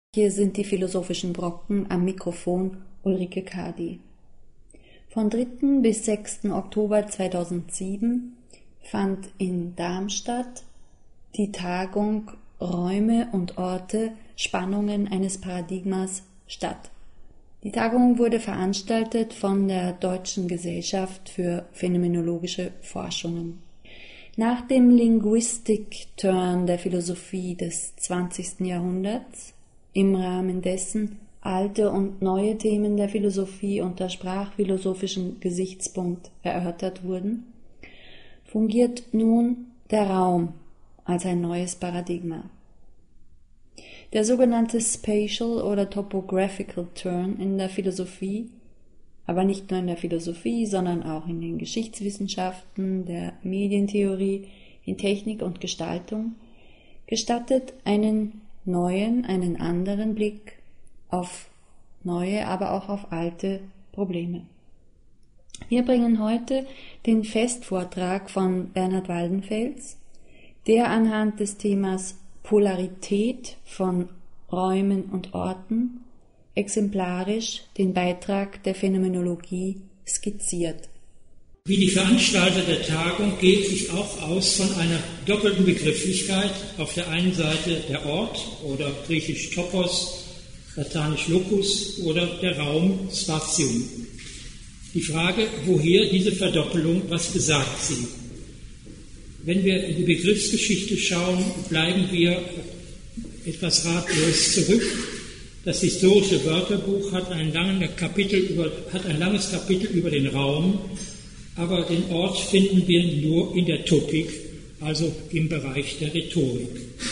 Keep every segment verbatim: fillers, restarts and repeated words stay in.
Hier sind die philosophischen Brocken, am Mikrofon Ulrike Kadi. Von dritten bis sechsten Oktober zweitausendsieben fand in Darmstadt die Tagung Räume und Orte, Spannungen eines Paradigmas statt. Die Tagung wurde veranstaltet von der Deutschen Gesellschaft für Phänomenologische Forschungen. Nach dem Linguistik-Turn der Philosophie des zwanzigsten Jahrhunderts, im Rahmen dessen alte und neue Themen der Philosophie unter sprachphilosophischem Gesichtspunkt erörtert wurden, fungiert nun der Raum als ein neues Paradigma. Der sogenannte Spatial oder Topographical Turn in der Philosophie, aber nicht nur in der Philosophie, sondern auch in den Geschichtswissenschaften, der Medientheorie, in Technik und Gestaltung, gestattet einen neuen, einen anderen Blick auf neue, aber auch auf alte Probleme. Wir bringen heute den Festvortrag von Bernhard Waldenfels, der anhand des Themas Polarität von Räumen und Orten exemplarisch den Beitrag der Phänomenologie skizziert. Wie die Veranstalter der Tagung geht sich auch aus von einer doppelten Begrifflichkeit. Auf der einen Seite der Ort oder griechisch Topos, lateinisch Locus oder der Raum Spatium. Die Frage, woher diese Verdoppelung, was besagt sie? Wenn wir in die Begriffsgeschichte schauen, bleiben wir etwas ratlos zurück. Das historische Wörterbuch hat ein, langes Kapitel über, hat ein langes Kapitel über den Raum, aber den Ort finden wir nur in der Topik, also im Bereich der Rhetorik.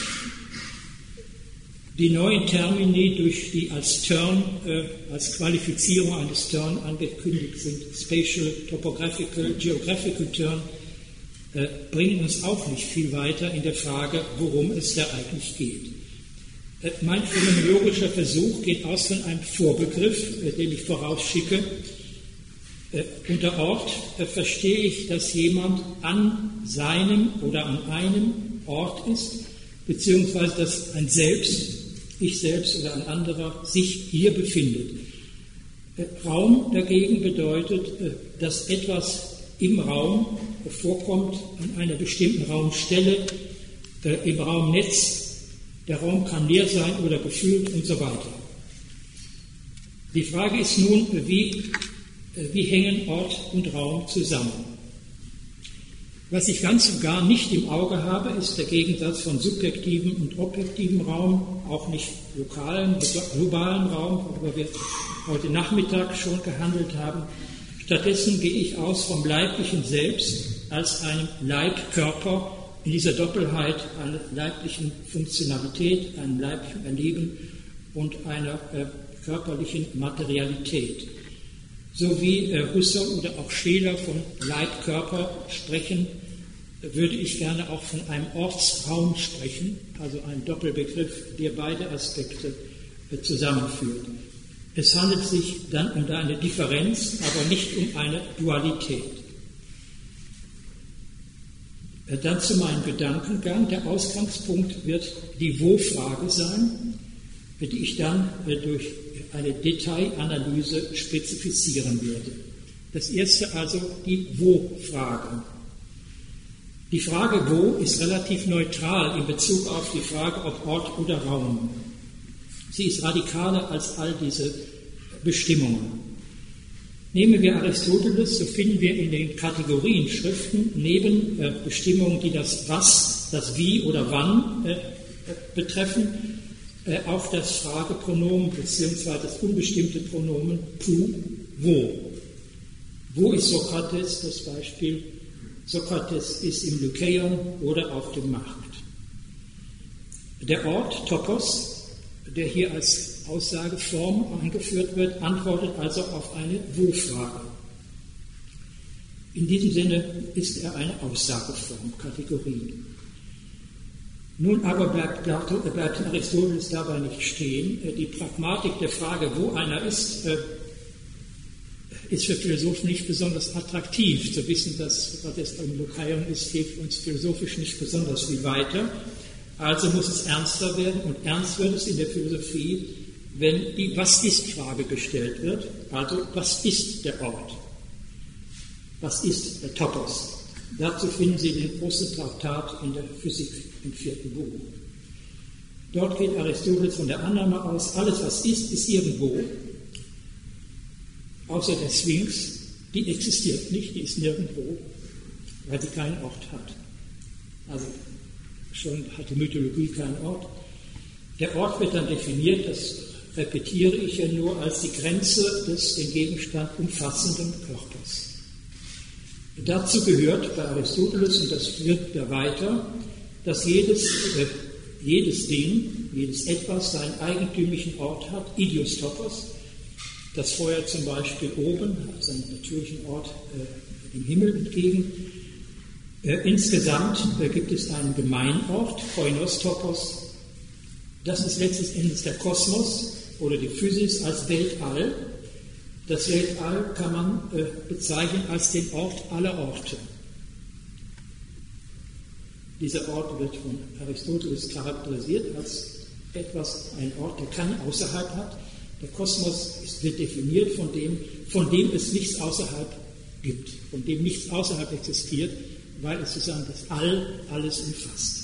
Die neuen Termini, durch die als Turn, äh, als Qualifizierung eines Turn angekündigt sind, Spatial, Topographical, Geographical Turn, äh, bringen uns auch nicht viel weiter in der Frage, worum es da eigentlich geht. Äh, mein phänomenologischer Versuch geht aus von einem Vorbegriff, äh, den ich vorausschicke. Äh, unter Ort äh, verstehe ich, dass jemand an seinem oder an einem Ort ist, beziehungsweise dass ein Selbst, ich selbst oder ein anderer, sich hier befindet. Äh, Raum dagegen bedeutet, äh, dass etwas im Raum äh, vorkommt, an einer bestimmten Raumstelle, äh, im Raumnetz. Der Raum kann leer sein oder gefüllt und so weiter. Die Frage ist nun, wie Wie hängen Ort und Raum zusammen? Was ich ganz und gar nicht im Auge habe, ist der Gegensatz von subjektivem und objektivem Raum, auch nicht lokalen, globalen Raum, worüber wir heute Nachmittag schon gehandelt haben. Stattdessen gehe ich aus vom leiblichen Selbst als einem Leibkörper in dieser Doppelheit einer leiblichen Funktionalität, einem leiblichen Erleben und einer äh, körperlichen Materialität. So wie äh, Husserl oder auch Scheler von Leib-Körper sprechen, würde ich gerne auch von einem Ortsraum sprechen, also einem Doppelbegriff, der beide Aspekte äh, zusammenführt. Es handelt sich dann um eine Differenz, aber nicht um eine Dualität. Äh, dann zu meinem Gedankengang. Der Ausgangspunkt wird die Wo-Frage sein, die ich dann äh, durch eine Detailanalyse spezifizieren werde. Das erste also die Wo-Frage. Die Frage Wo ist relativ neutral in Bezug auf die Frage, ob Ort oder Raum. Sie ist radikaler als all diese Bestimmungen. Nehmen wir Aristoteles, so finden wir in den Kategorienschriften neben äh, Bestimmungen, die das Was, das Wie oder Wann äh, betreffen, auch das Fragepronomen bzw. das unbestimmte Pronomen Pu, wo. Wo ist Sokrates? Das Beispiel, Sokrates ist im Lykeion oder auf dem Markt. Der Ort, Topos, der hier als Aussageform angeführt wird, antwortet also auf eine Wo-Frage. In diesem Sinne ist er eine Aussageform, Kategorie. Nun aber bleibt, bleibt Aristoteles dabei nicht stehen. Die Pragmatik der Frage, wo einer ist, ist für Philosophen nicht besonders attraktiv. Zu wissen, dass Sokrates im Lykeion ist, hilft uns philosophisch nicht besonders viel weiter. Also muss es ernster werden, und ernst wird es in der Philosophie, wenn die Was-ist-Frage gestellt wird. Also, was ist der Ort? Was ist der Topos? Dazu finden Sie den großen Traktat in der Physik im vierten Buch. Dort geht Aristoteles von der Annahme aus, alles was ist, ist irgendwo, außer der Sphinx, die existiert nicht, die ist nirgendwo, weil sie keinen Ort hat. Also schon hat die Mythologie keinen Ort. Der Ort wird dann definiert, das repetiere ich ja nur, als die Grenze des den Gegenstand umfassenden Körpers. Dazu gehört bei Aristoteles, und das wirkt er weiter, dass jedes, äh, jedes Ding, jedes Etwas seinen eigentümlichen Ort hat, Idios Topos, das Feuer zum Beispiel oben, hat seinen natürlichen Ort äh, im Himmel entgegen. Äh, insgesamt äh, gibt es einen Gemeinort, Koinos Topos, das ist letzten Endes der Kosmos oder die Physis als Weltall. Das Weltall kann man äh, bezeichnen als den Ort aller Orte. Dieser Ort wird von Aristoteles charakterisiert als etwas, ein Ort, der keinen außerhalb hat. Der Kosmos ist, wird definiert von dem, von dem es nichts außerhalb gibt, von dem nichts außerhalb existiert, weil es sozusagen das All alles umfasst.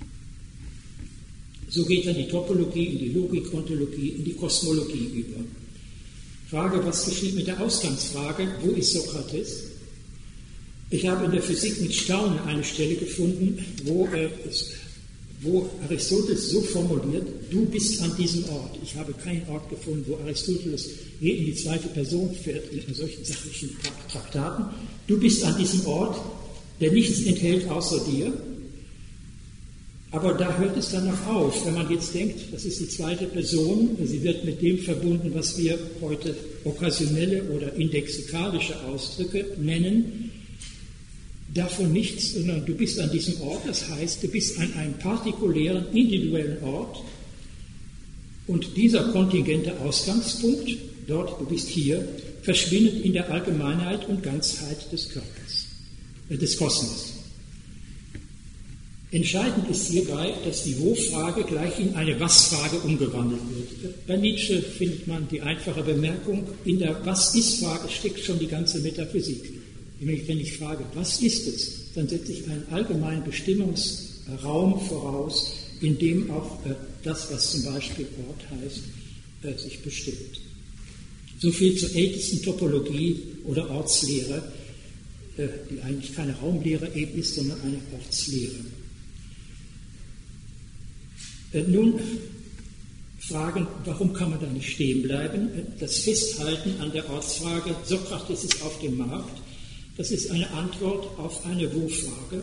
So geht dann die Topologie in die Logik, Ontologie, in die Kosmologie über. Frage, was geschieht mit der Ausgangsfrage, wo ist Sokrates? Ich habe in der Physik mit Staunen eine Stelle gefunden, wo, äh, wo Aristoteles so formuliert, du bist an diesem Ort. Ich habe keinen Ort gefunden, wo Aristoteles je in die zweite Person fährt, in solchen sachlichen Traktaten. Du bist an diesem Ort, der nichts enthält außer dir. Aber da hört es dann noch auf, wenn man jetzt denkt, das ist die zweite Person, sie wird mit dem verbunden, was wir heute okkasionelle oder indexikalische Ausdrücke nennen, davon nichts, sondern du bist an diesem Ort, das heißt, du bist an einem partikulären, individuellen Ort, und dieser kontingente Ausgangspunkt, dort, du bist hier, verschwindet in der Allgemeinheit und Ganzheit des Körpers, äh, des Kosmos. Entscheidend ist hierbei, dass die Wo-Frage gleich in eine Was-Frage umgewandelt wird. Bei Nietzsche findet man die einfache Bemerkung, in der Was-Ist-Frage steckt schon die ganze Metaphysik. Nämlich, wenn ich frage, was ist es, dann setze ich einen allgemeinen Bestimmungsraum voraus, in dem auch äh, das, was zum Beispiel Ort heißt, äh, sich bestimmt. So viel zur ältesten Topologie oder Ortslehre, äh, die eigentlich keine Raumlehre eben ist, sondern eine Ortslehre. Nun fragen, warum kann man da nicht stehen bleiben? Das Festhalten an der Ortsfrage, Sokrates ist auf dem Markt, das ist eine Antwort auf eine Wo-Frage.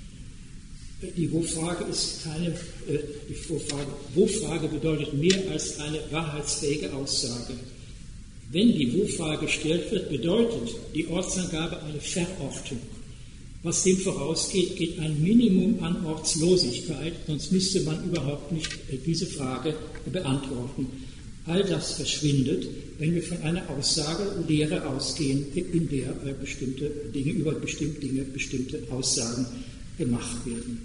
Die Wo-Frage ist keine, äh, die Wo-Frage, Wo-Frage bedeutet mehr als eine wahrheitsfähige Aussage. Wenn die Wo-Frage gestellt wird, bedeutet die Ortsangabe eine Verortung. Was dem vorausgeht, geht ein Minimum an Ortslosigkeit, sonst müsste man überhaupt nicht diese Frage beantworten. All das verschwindet, wenn wir von einer Aussage, Lehre ausgehen, in der bestimmte Dinge, über bestimmte Dinge, bestimmte Aussagen gemacht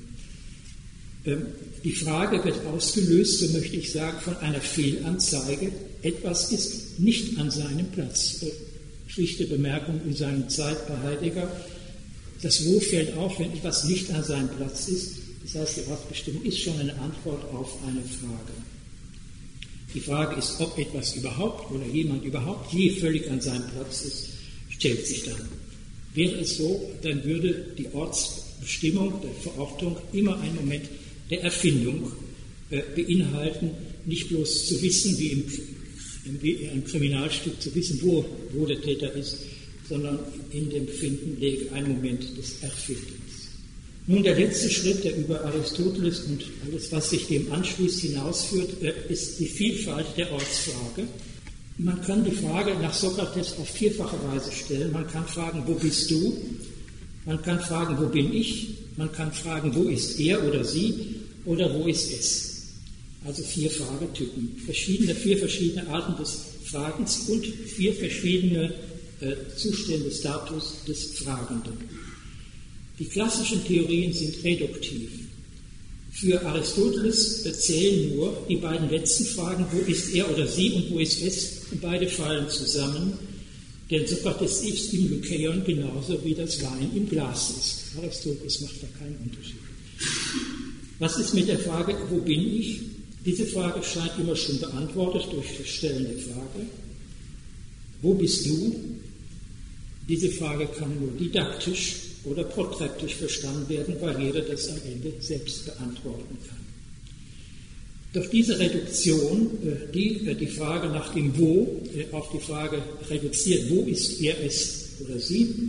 werden. Die Frage wird ausgelöst, so möchte ich sagen, von einer Fehlanzeige. Etwas ist nicht an seinem Platz. Schlichte Bemerkung in seiner Zeit bei Heidegger. Das Wo fällt auf, wenn etwas nicht an seinem Platz ist. Das heißt, die Ortsbestimmung ist schon eine Antwort auf eine Frage. Die Frage ist, ob etwas überhaupt oder jemand überhaupt je völlig an seinem Platz ist, stellt sich dann. Wäre es so, dann würde die Ortsbestimmung, der Verortung immer einen Moment der Erfindung äh, beinhalten, nicht bloß zu wissen, wie im, wie in einem Kriminalstück zu wissen, wo, wo der Täter ist, sondern in dem Finden läge ein Moment des Erfindens. Nun, der letzte Schritt, der über Aristoteles und alles, was sich dem anschließt, hinausführt, ist die Vielfalt der Ortsfrage. Man kann die Frage nach Sokrates auf vierfache Weise stellen. Man kann fragen, wo bist du? Man kann fragen, wo bin ich? Man kann fragen, wo ist er oder sie? Oder wo ist es? Also vier Fragetypen. Verschiedene, vier verschiedene Arten des Fragens und vier verschiedene Zustände, Status des Fragenden. Die klassischen Theorien sind reduktiv. Für Aristoteles zählen nur die beiden letzten Fragen, wo ist er oder sie und wo ist es, und beide fallen zusammen, denn Sokrates ist im Lykeion genauso wie das Wein im Glas ist. Aristoteles macht da keinen Unterschied. Was ist mit der Frage, wo bin ich? Diese Frage scheint immer schon beantwortet durch das Stellen der Frage. Wo bist du? Diese Frage kann nur didaktisch oder protreptisch verstanden werden, weil jeder das am Ende selbst beantworten kann. Doch diese Reduktion, die die Frage nach dem Wo auf die Frage reduziert, wo ist er, es oder sie,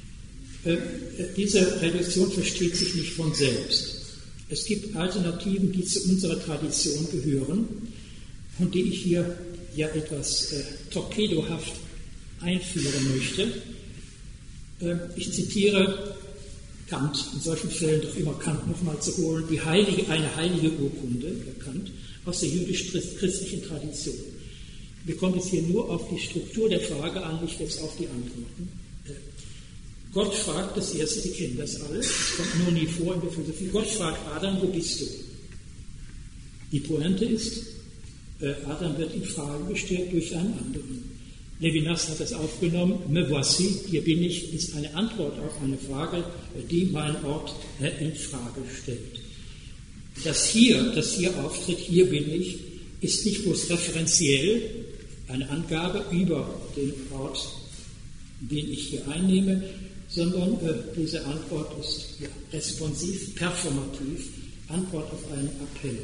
diese Reduktion versteht sich nicht von selbst. Es gibt Alternativen, die zu unserer Tradition gehören und die ich hier ja etwas äh, torpedohaft einführen möchte. Äh, ich zitiere Kant, in solchen Fällen doch immer Kant nochmal zu holen, die heilige, eine heilige Urkunde, der Kant, aus der jüdisch-christlichen Tradition. Wir kommen jetzt hier nur auf die Struktur der Frage an, nicht jetzt auf die Antworten. Äh, Gott fragt das Erste, Sie kennen das alles, das kommt nur nie vor in der Philosophie. Gott fragt Adam, wo bist du? Die Pointe ist, äh, Adam wird in Frage gestellt durch einen anderen. Levinas hat das aufgenommen, me voici, hier bin ich, ist eine Antwort auf eine Frage, die meinen Ort äh, in Frage stellt. Das Hier, das hier auftritt, hier bin ich, ist nicht bloß referenziell eine Angabe über den Ort, den ich hier einnehme, sondern äh, diese Antwort ist ja, responsiv, performativ, Antwort auf einen Appell.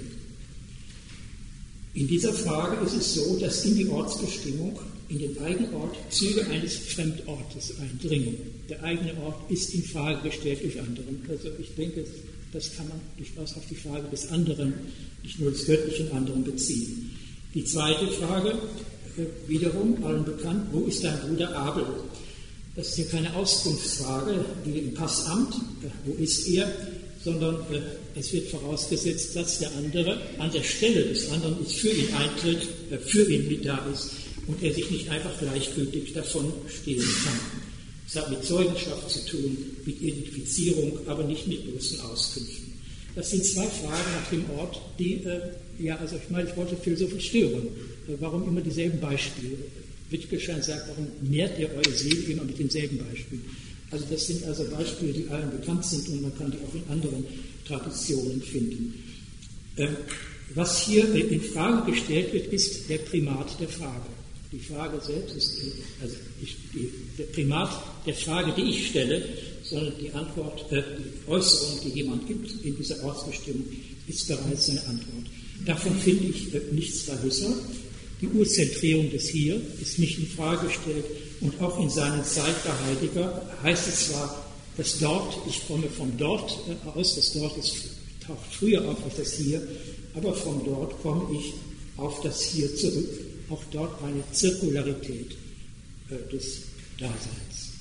In dieser Frage ist es so, dass in die Ortsbestimmung, in den Eigenort, Züge eines Fremdortes eindringen. Der eigene Ort ist in Frage gestellt durch anderen. Also ich denke, das kann man durchaus auf die Frage des anderen, nicht nur des göttlichen anderen, beziehen. Die zweite Frage, äh, wiederum allen bekannt, wo ist dein Bruder Abel? Das ist hier keine Auskunftsfrage, wie im Passamt, wo ist er, sondern äh, es wird vorausgesetzt, dass der andere an der Stelle des anderen ist, für ihn eintritt, äh, für ihn mit da ist und er sich nicht einfach gleichgültig davon stehen kann. Es hat mit Zeugenschaft zu tun, mit Identifizierung, aber nicht mit bloßen Auskünften. Das sind zwei Fragen nach dem Ort, die, äh, ja, also ich meine, ich wollte philosophisch stören. Äh, warum immer dieselben Beispiele? Wittgenstein sagt, warum nährt ihr eure Seele immer mit demselben Beispiel? Also das sind also Beispiele, die allen bekannt sind und man kann die auch in anderen Traditionen finden. Ähm, was hier äh, in Frage gestellt wird, ist der Primat der Frage. Die Frage selbst ist, also ich, die, der Primat der Frage, die ich stelle, sondern die Antwort, äh, die Äußerung, die jemand gibt in dieser Ortsbestimmung, ist bereits seine Antwort. Davon finde ich äh, nichts bei Husserl. Die Urzentrierung des Hier ist nicht in Frage gestellt und auch in seinen Zeit bei Heidegger heißt es zwar, das Dort, ich komme vom Dort äh, aus, das Dort ist, taucht früher auf als das Hier, aber vom Dort komme ich auf das Hier zurück. Auch dort eine Zirkularität äh, des Daseins.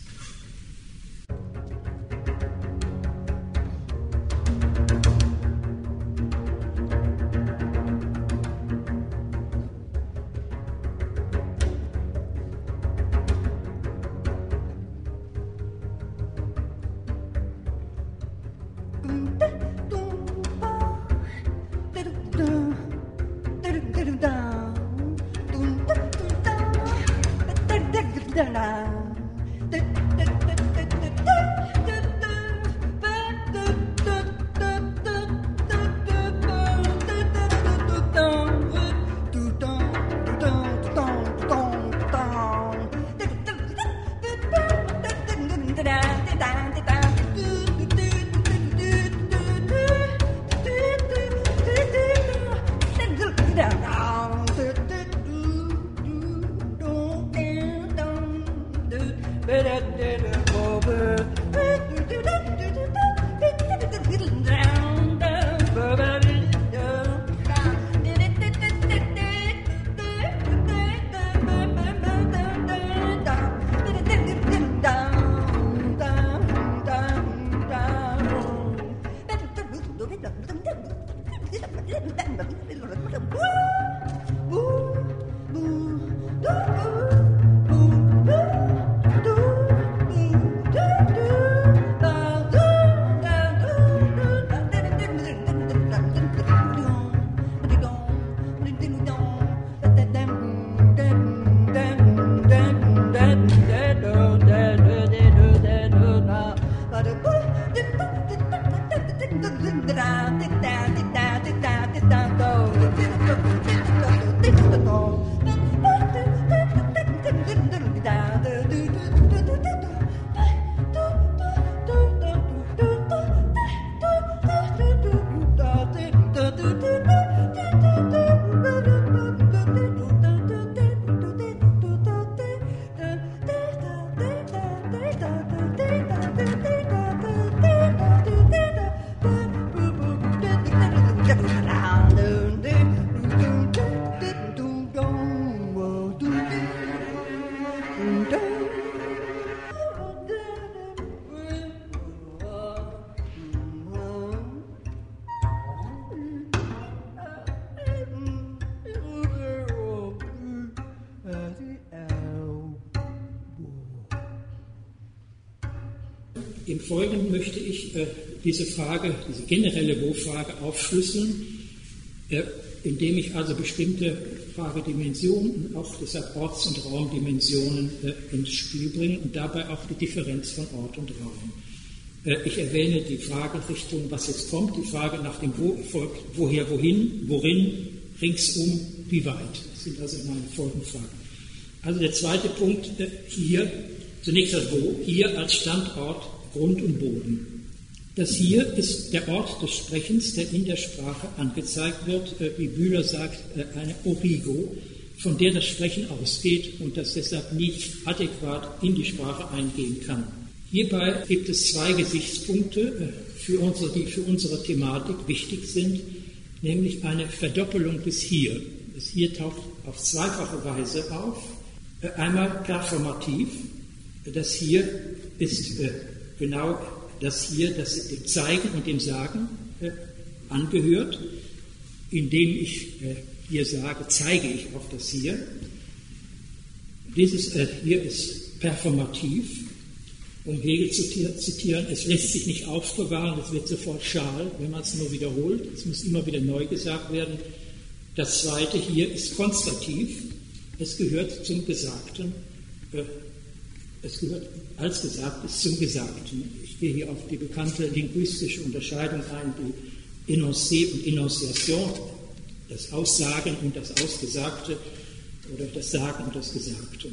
Im Folgenden möchte ich äh, diese Frage, diese generelle Wo-Frage aufschlüsseln, äh, indem ich also bestimmte Fragedimensionen, auch deshalb Orts- und Raumdimensionen äh, ins Spiel bringe und dabei auch die Differenz von Ort und Raum. Äh, ich erwähne die Fragerichtung, was jetzt kommt, die Frage nach dem Wo folgt, woher, wohin, worin, ringsum, wie weit. Das sind also meine Folgenfragen. Also der zweite Punkt äh, hier, zunächst das Wo, hier als Standort, Grund und Boden. Das hier ist der Ort des Sprechens, der in der Sprache angezeigt wird, äh, wie Bühler sagt, äh, eine Origo, von der das Sprechen ausgeht und das deshalb nicht adäquat in die Sprache eingehen kann. Hierbei gibt es zwei Gesichtspunkte, äh, für unsere, die für unsere Thematik wichtig sind, nämlich eine Verdoppelung des Hier. Das Hier taucht auf zweifache Weise auf. Äh, einmal performativ. Das Hier ist äh, genau das Hier, das dem Zeigen und dem Sagen äh, angehört. Indem ich äh, hier sage, zeige ich auf das Hier. Dieses äh, Hier ist performativ. Um Hegel zu zitieren, es lässt sich nicht aufbewahren, es wird sofort schal, wenn man es nur wiederholt. Es muss immer wieder neu gesagt werden. Das zweite Hier ist konstativ. Es gehört zum Gesagten. Äh, es gehört als Gesagtes zum Gesagten. Ich gehe hier auf die bekannte linguistische Unterscheidung ein, die Énoncé und Énonciation, das Aussagen und das Ausgesagte oder das Sagen und das Gesagte.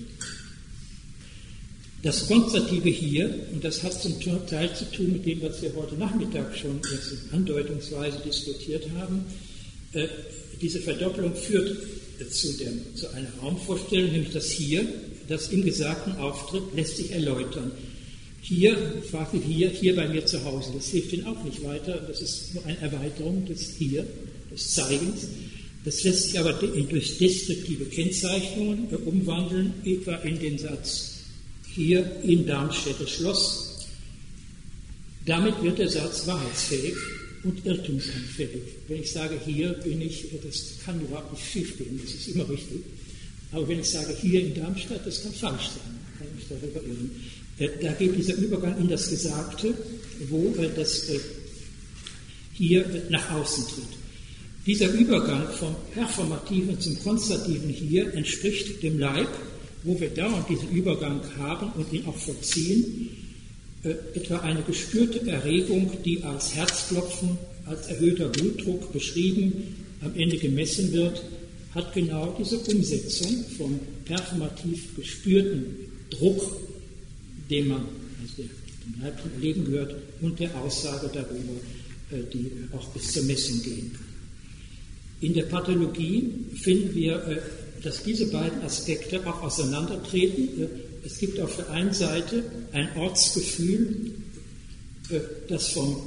Das Konstative hier, und das hat zum Teil zu tun mit dem, was wir heute Nachmittag schon andeutungsweise diskutiert haben, äh, diese Verdoppelung führt zu, der, zu einer Raumvorstellung, nämlich das Hier, das im Gesagten auftritt, lässt sich erläutern. Hier, fragt hier, hier bei mir zu Hause, das hilft Ihnen auch nicht weiter, das ist nur eine Erweiterung des Hier, des Zeigens. Das lässt sich aber durch deskriptive Kennzeichnungen umwandeln, etwa in den Satz hier in Darmstädter Schloss. Damit wird der Satz wahrheitsfähig und irrtumsanfällig. Wenn ich sage, hier bin ich, das kann überhaupt nicht schief gehen, das ist immer richtig. Aber wenn ich sage, hier in Darmstadt, das kann falsch sein, kann ich mich darüber irren. Da geht dieser Übergang in das Gesagte, wo das hier nach außen tritt. Dieser Übergang vom Performativen zum Konstativen hier entspricht dem Leib, wo wir dauernd diesen Übergang haben und ihn auch vollziehen, äh, etwa eine gespürte Erregung, die als Herzklopfen, als erhöhter Blutdruck beschrieben, am Ende gemessen wird, hat genau diese Umsetzung vom performativ gespürten Druck, den man also dem Leib zum Erleben gehört, und der Aussage darüber, äh, die auch bis zur Messung gehen kann. In der Pathologie finden wir, äh, dass diese beiden Aspekte auch auseinandertreten. Es gibt auf der einen Seite ein Ortsgefühl, das vom,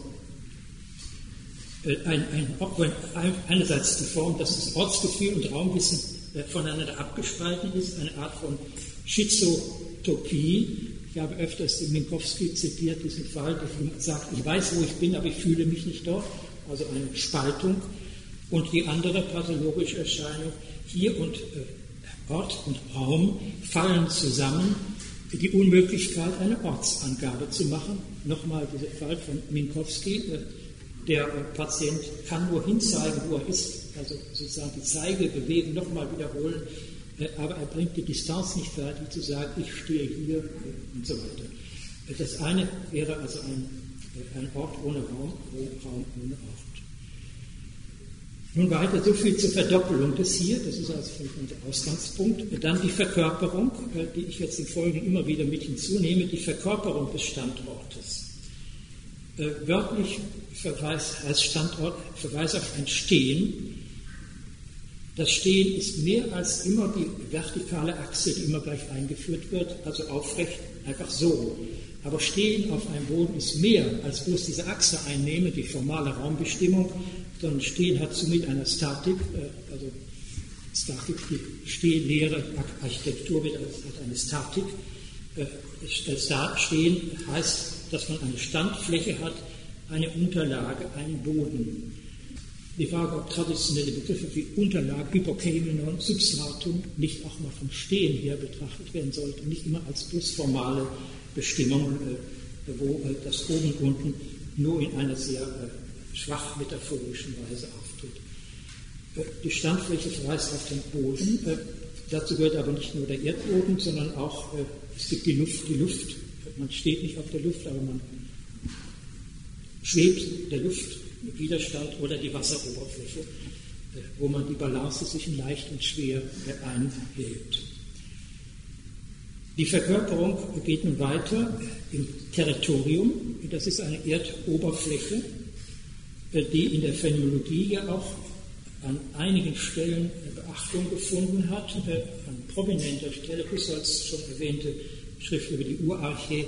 ein, ein, einerseits die Form, dass das Ortsgefühl und Raumwissen voneinander abgespalten ist, eine Art von Schizotopie. Ich habe öfters den Minkowski zitiert, diesen Fall, der sagt, ich weiß, wo ich bin, aber ich fühle mich nicht dort, also eine Spaltung. Und die andere pathologische Erscheinung, hier und äh, Ort und Raum fallen zusammen, die Unmöglichkeit, eine Ortsangabe zu machen. Nochmal dieser Fall von Minkowski, äh, der äh, Patient kann nur hinzeigen, wo er ist, also sozusagen die Zeigebewegung nochmal wiederholen, äh, aber er bringt die Distanz nicht fertig, zu sagen, ich stehe hier äh, und so weiter. Äh, das eine wäre also ein, äh, ein Ort ohne Raum, Raum ohne Ort. Nun weiter, so viel zur Verdoppelung des Hier, das ist also der Ausgangspunkt. Dann die Verkörperung, die ich jetzt im Folgenden immer wieder mit hinzunehme, die Verkörperung des Standortes. Wörtlich Verweis als Standort, Verweis auf ein Stehen. Das Stehen ist mehr als immer die vertikale Achse, die immer gleich eingeführt wird, also aufrecht, einfach so. Aber Stehen auf einem Boden ist mehr als bloß diese Achse einnehmen, die formale Raumbestimmung, sondern Stehen hat somit eine Statik, also Statik, die Stehlehre, Architektur wird als, hat eine Statik. Stehen heißt, dass man eine Standfläche hat, eine Unterlage, einen Boden. Die Frage, ob traditionelle Begriffe wie Unterlage, Hypokamenon, Substratum nicht auch mal vom Stehen her betrachtet werden sollten, nicht immer als bloß formale Bestimmungen wo das Oben und Unten nur in einer sehr schwach metaphorischen Weise auftritt. Die Standfläche verweist auf den Boden. Dazu gehört aber nicht nur der Erdboden, sondern auch, es gibt die Luft, die Luft. Man steht nicht auf der Luft, aber man schwebt der Luft mit Widerstand, oder die Wasseroberfläche, wo man die Balance zwischen leicht und schwer einhält. Die Verkörperung geht nun weiter im Territorium. Das ist eine Erdoberfläche, die in der Phänomenologie ja auch an einigen Stellen Beachtung gefunden hat. An prominenter Stelle Husserls schon erwähnte Schrift über die Urarche,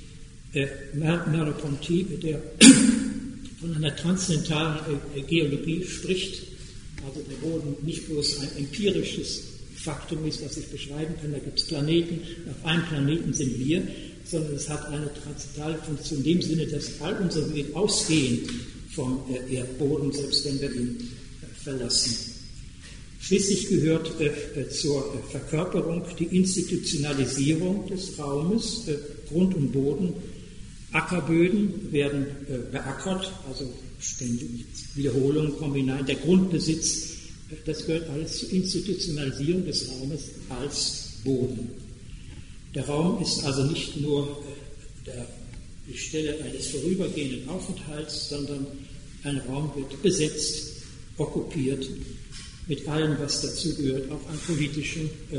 Merleau-Ponty, der von einer transzendentalen Geologie spricht, also der Boden nicht bloß ein empirisches Faktum ist, was ich beschreiben kann, da gibt es Planeten, auf einem Planeten sind wir, sondern es hat eine transzendentale Funktion in dem Sinne, dass all unsere Wege ausgehen vom Erdboden, selbst wenn wir ihn verlassen. Schließlich gehört äh, zur äh, Verkörperung die Institutionalisierung des Raumes, äh, Grund und Boden. Ackerböden werden äh, beackert, also ständig Wiederholungen kommen hinein. Der Grundbesitz, äh, das gehört alles zur Institutionalisierung des Raumes als Boden. Der Raum ist also nicht nur äh, der, die Stelle eines vorübergehenden Aufenthalts, sondern ein Raum wird besetzt, okkupiert, mit allem, was dazugehört, auch an politischen äh,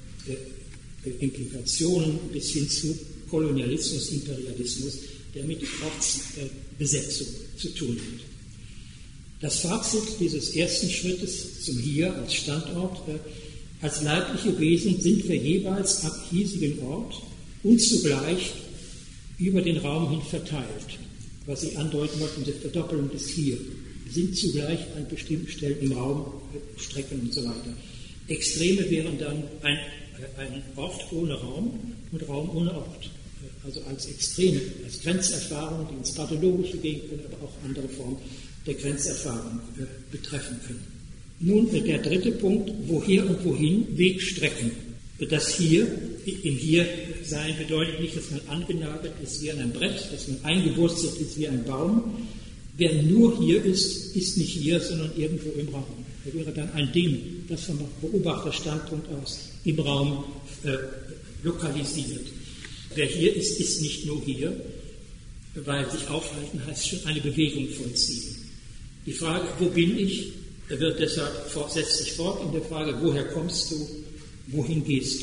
äh, Implikationen bis hin zu Kolonialismus, Imperialismus, der mit Ortsbesetzung äh, zu tun hat. Das Fazit dieses ersten Schrittes zum Hier als Standort: äh, als leibliche Wesen sind wir jeweils am hiesigen Ort und zugleich über den Raum hin verteilt, was ich andeuten wollte mit der Verdoppelung des Hier. Sind zugleich an bestimmten Stellen im Raum, Strecken und so weiter. Extreme wären dann ein, ein Ort ohne Raum und Raum ohne Ort. Also als Extreme, als Grenzerfahrungen, die ins Pathologische gehen können, aber auch andere Formen der Grenzerfahrung äh, betreffen können. Nun äh, der dritte Punkt: Woher und wohin? Wegstrecken. Das Hier, im Hier-Sein bedeutet nicht, dass man angenagelt ist wie an einem Brett, dass man eingewurzelt ist wie ein Baum. Wer nur hier ist, ist nicht hier, sondern irgendwo im Raum. Er wäre dann ein Ding, das vom Beobachterstandpunkt aus im Raum äh, lokalisiert. Wer hier ist, ist nicht nur hier, weil sich aufhalten heißt schon eine Bewegung vollziehen. Die Frage, wo bin ich, wird deshalb fort, setzt sich fort in der Frage, woher kommst du, wohin gehst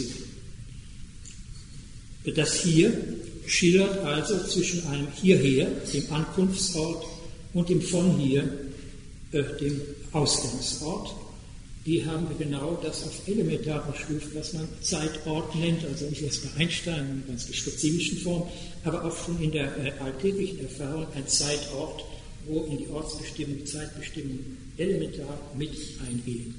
du? Das Hier schildert also zwischen einem Hierher, dem Ankunftsort, und dem von hier, äh, dem Ausgangsort. Die haben wir genau das auf elementarer Stufe, was man Zeitort nennt, also nicht erst bei Einstein in ganz spezifischen Form, aber auch schon in der äh, alltäglichen Erfahrung ein Zeitort, wo in die Ortsbestimmung, Zeitbestimmung elementar mit eingehen.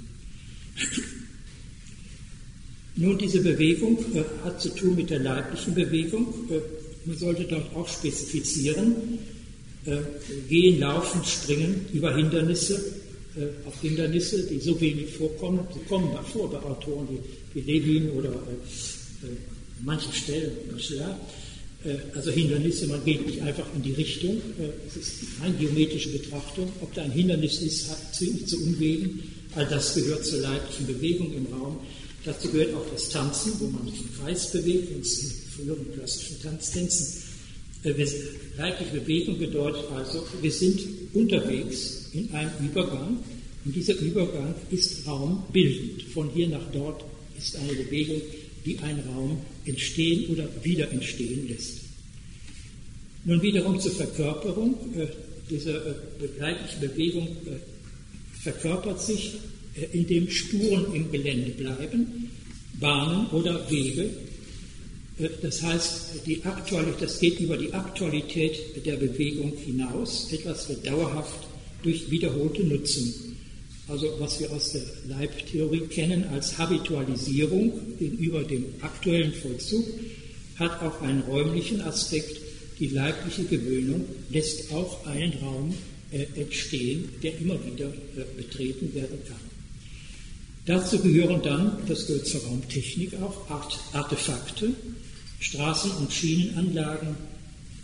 Nun, diese Bewegung äh, hat zu tun mit der leiblichen Bewegung. Äh, man sollte dort auch spezifizieren: äh, Gehen, Laufen, Springen über Hindernisse, äh, auf Hindernisse, die so wenig vorkommen. Sie kommen da vor bei Autoren wie, wie Levin oder äh, äh, manchen Stellen Bachelard. Äh, also Hindernisse, man geht nicht einfach in die Richtung. Äh, es ist eine geometrische Betrachtung. Ob da ein Hindernis ist, hat ziemlich zu Umwegen. All das gehört zur leiblichen Bewegung im Raum. Dazu gehört auch das Tanzen, wo man sich im Kreis bewegt, und in früheren klassischen Tanztänzen. Äh, leibliche Bewegung bedeutet also, wir sind unterwegs in einem Übergang, und dieser Übergang ist raumbildend. Von hier nach dort ist eine Bewegung, die einen Raum entstehen oder wieder entstehen lässt. Nun wiederum zur Verkörperung. Äh, diese äh, leibliche Bewegung äh, verkörpert sich, in dem Spuren im Gelände bleiben, Bahnen oder Wege. Das heißt, die Aktualität, das geht über die Aktualität der Bewegung hinaus. Etwas wird dauerhaft durch wiederholte Nutzung. Also was wir aus der Leibtheorie kennen als Habitualisierung gegenüber dem aktuellen Vollzug, hat auch einen räumlichen Aspekt. Die leibliche Gewöhnung lässt auch einen Raum äh, entstehen, der immer wieder äh, betreten werden kann. Dazu gehören dann, das gehört zur Raumtechnik auch, Art, Artefakte, Straßen- und Schienenanlagen,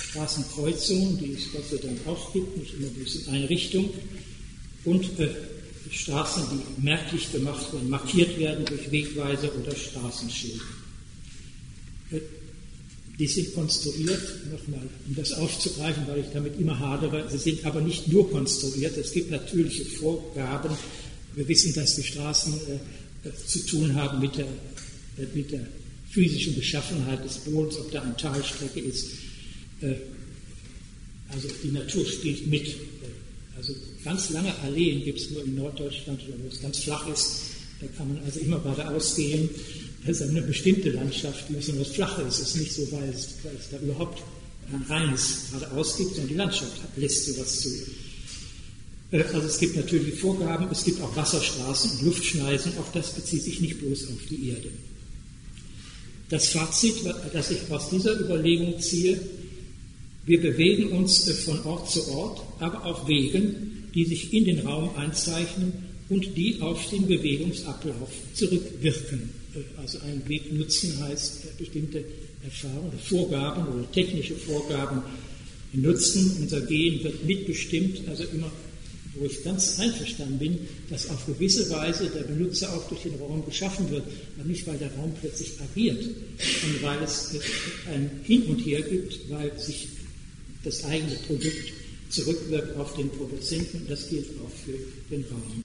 Straßenkreuzungen, die es Gott sei Dank auch gibt, nicht immer bloß in eine Richtung, und äh, Straßen, die merklich gemacht werden, markiert werden durch Wegweiser oder Straßenschilder. Äh, die sind konstruiert, nochmal, um das aufzugreifen, weil ich damit immer hadere, sie sind aber nicht nur konstruiert, es gibt natürliche Vorgaben. Wir wissen, dass die Straßen äh, zu tun haben mit der, äh, mit der physischen Beschaffenheit des Bodens, ob da eine Talstrecke ist. Äh, also die Natur spielt mit. Äh, also ganz lange Alleen gibt es nur in Norddeutschland, wo es ganz flach ist. Da kann man also immer geradeaus gehen. Das ist eine bestimmte Landschaft, die besonders flach ist. Es ist nicht so, weil es, weil es da überhaupt ein reines geradeaus gibt, sondern die Landschaft lässt sowas zu. Also es gibt natürlich Vorgaben, es gibt auch Wasserstraßen und Luftschneisen, auch das bezieht sich nicht bloß auf die Erde. Das Fazit, das ich aus dieser Überlegung ziehe: Wir bewegen uns von Ort zu Ort, aber auf Wegen, die sich in den Raum einzeichnen und die auf den Bewegungsablauf zurückwirken. Also einen Weg nutzen heißt bestimmte Erfahrungen, Vorgaben oder technische Vorgaben nutzen. Unser Gehen wird mitbestimmt, also immer, wo ich ganz einverstanden bin, dass auf gewisse Weise der Benutzer auch durch den Raum geschaffen wird, aber nicht, weil der Raum plötzlich agiert, sondern weil es ein Hin und Her gibt, weil sich das eigene Produkt zurückwirkt auf den Produzenten, und das gilt auch für den Raum.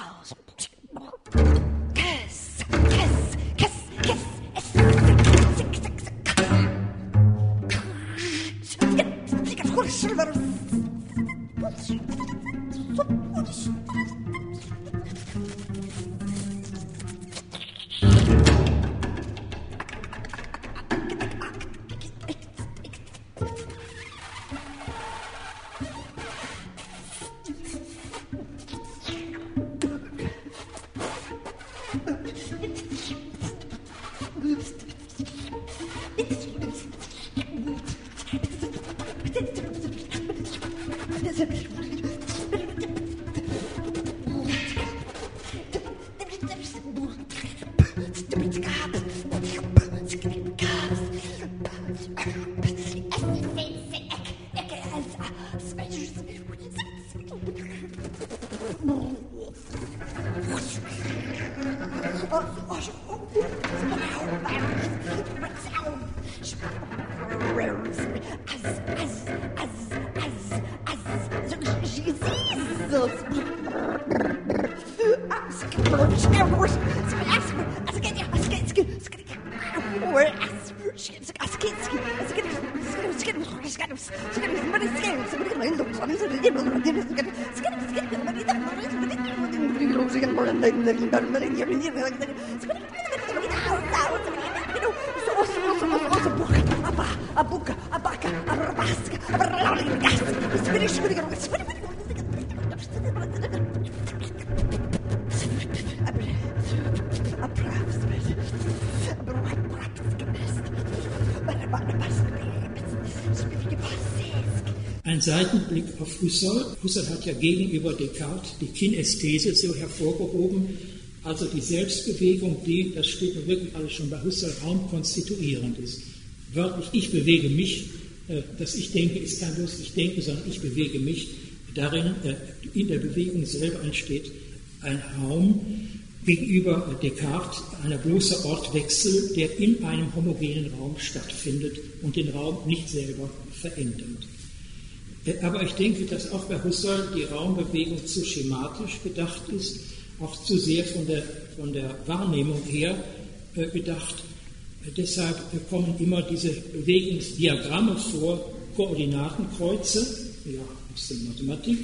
Ein Seitenblick auf Husserl. Husserl hat ja gegenüber Descartes die Kinästhese so hervorgehoben, also die Selbstbewegung, die, das steht nun wirklich alles schon bei Husserl, raumkonstituierend ist. Wörtlich, ich bewege mich, das Ich denke ist kein bloß Ich denke, sondern ich bewege mich. Darin, in der Bewegung selber entsteht ein Raum, gegenüber Descartes einer bloße Ortwechsel, der in einem homogenen Raum stattfindet und den Raum nicht selber verändert. Aber ich denke, dass auch bei Husserl die Raumbewegung zu schematisch gedacht ist, auch zu sehr von der, von der Wahrnehmung her äh, gedacht. Äh, deshalb äh, kommen immer diese Bewegungsdiagramme vor, Koordinatenkreuze, ja, aus der Mathematik,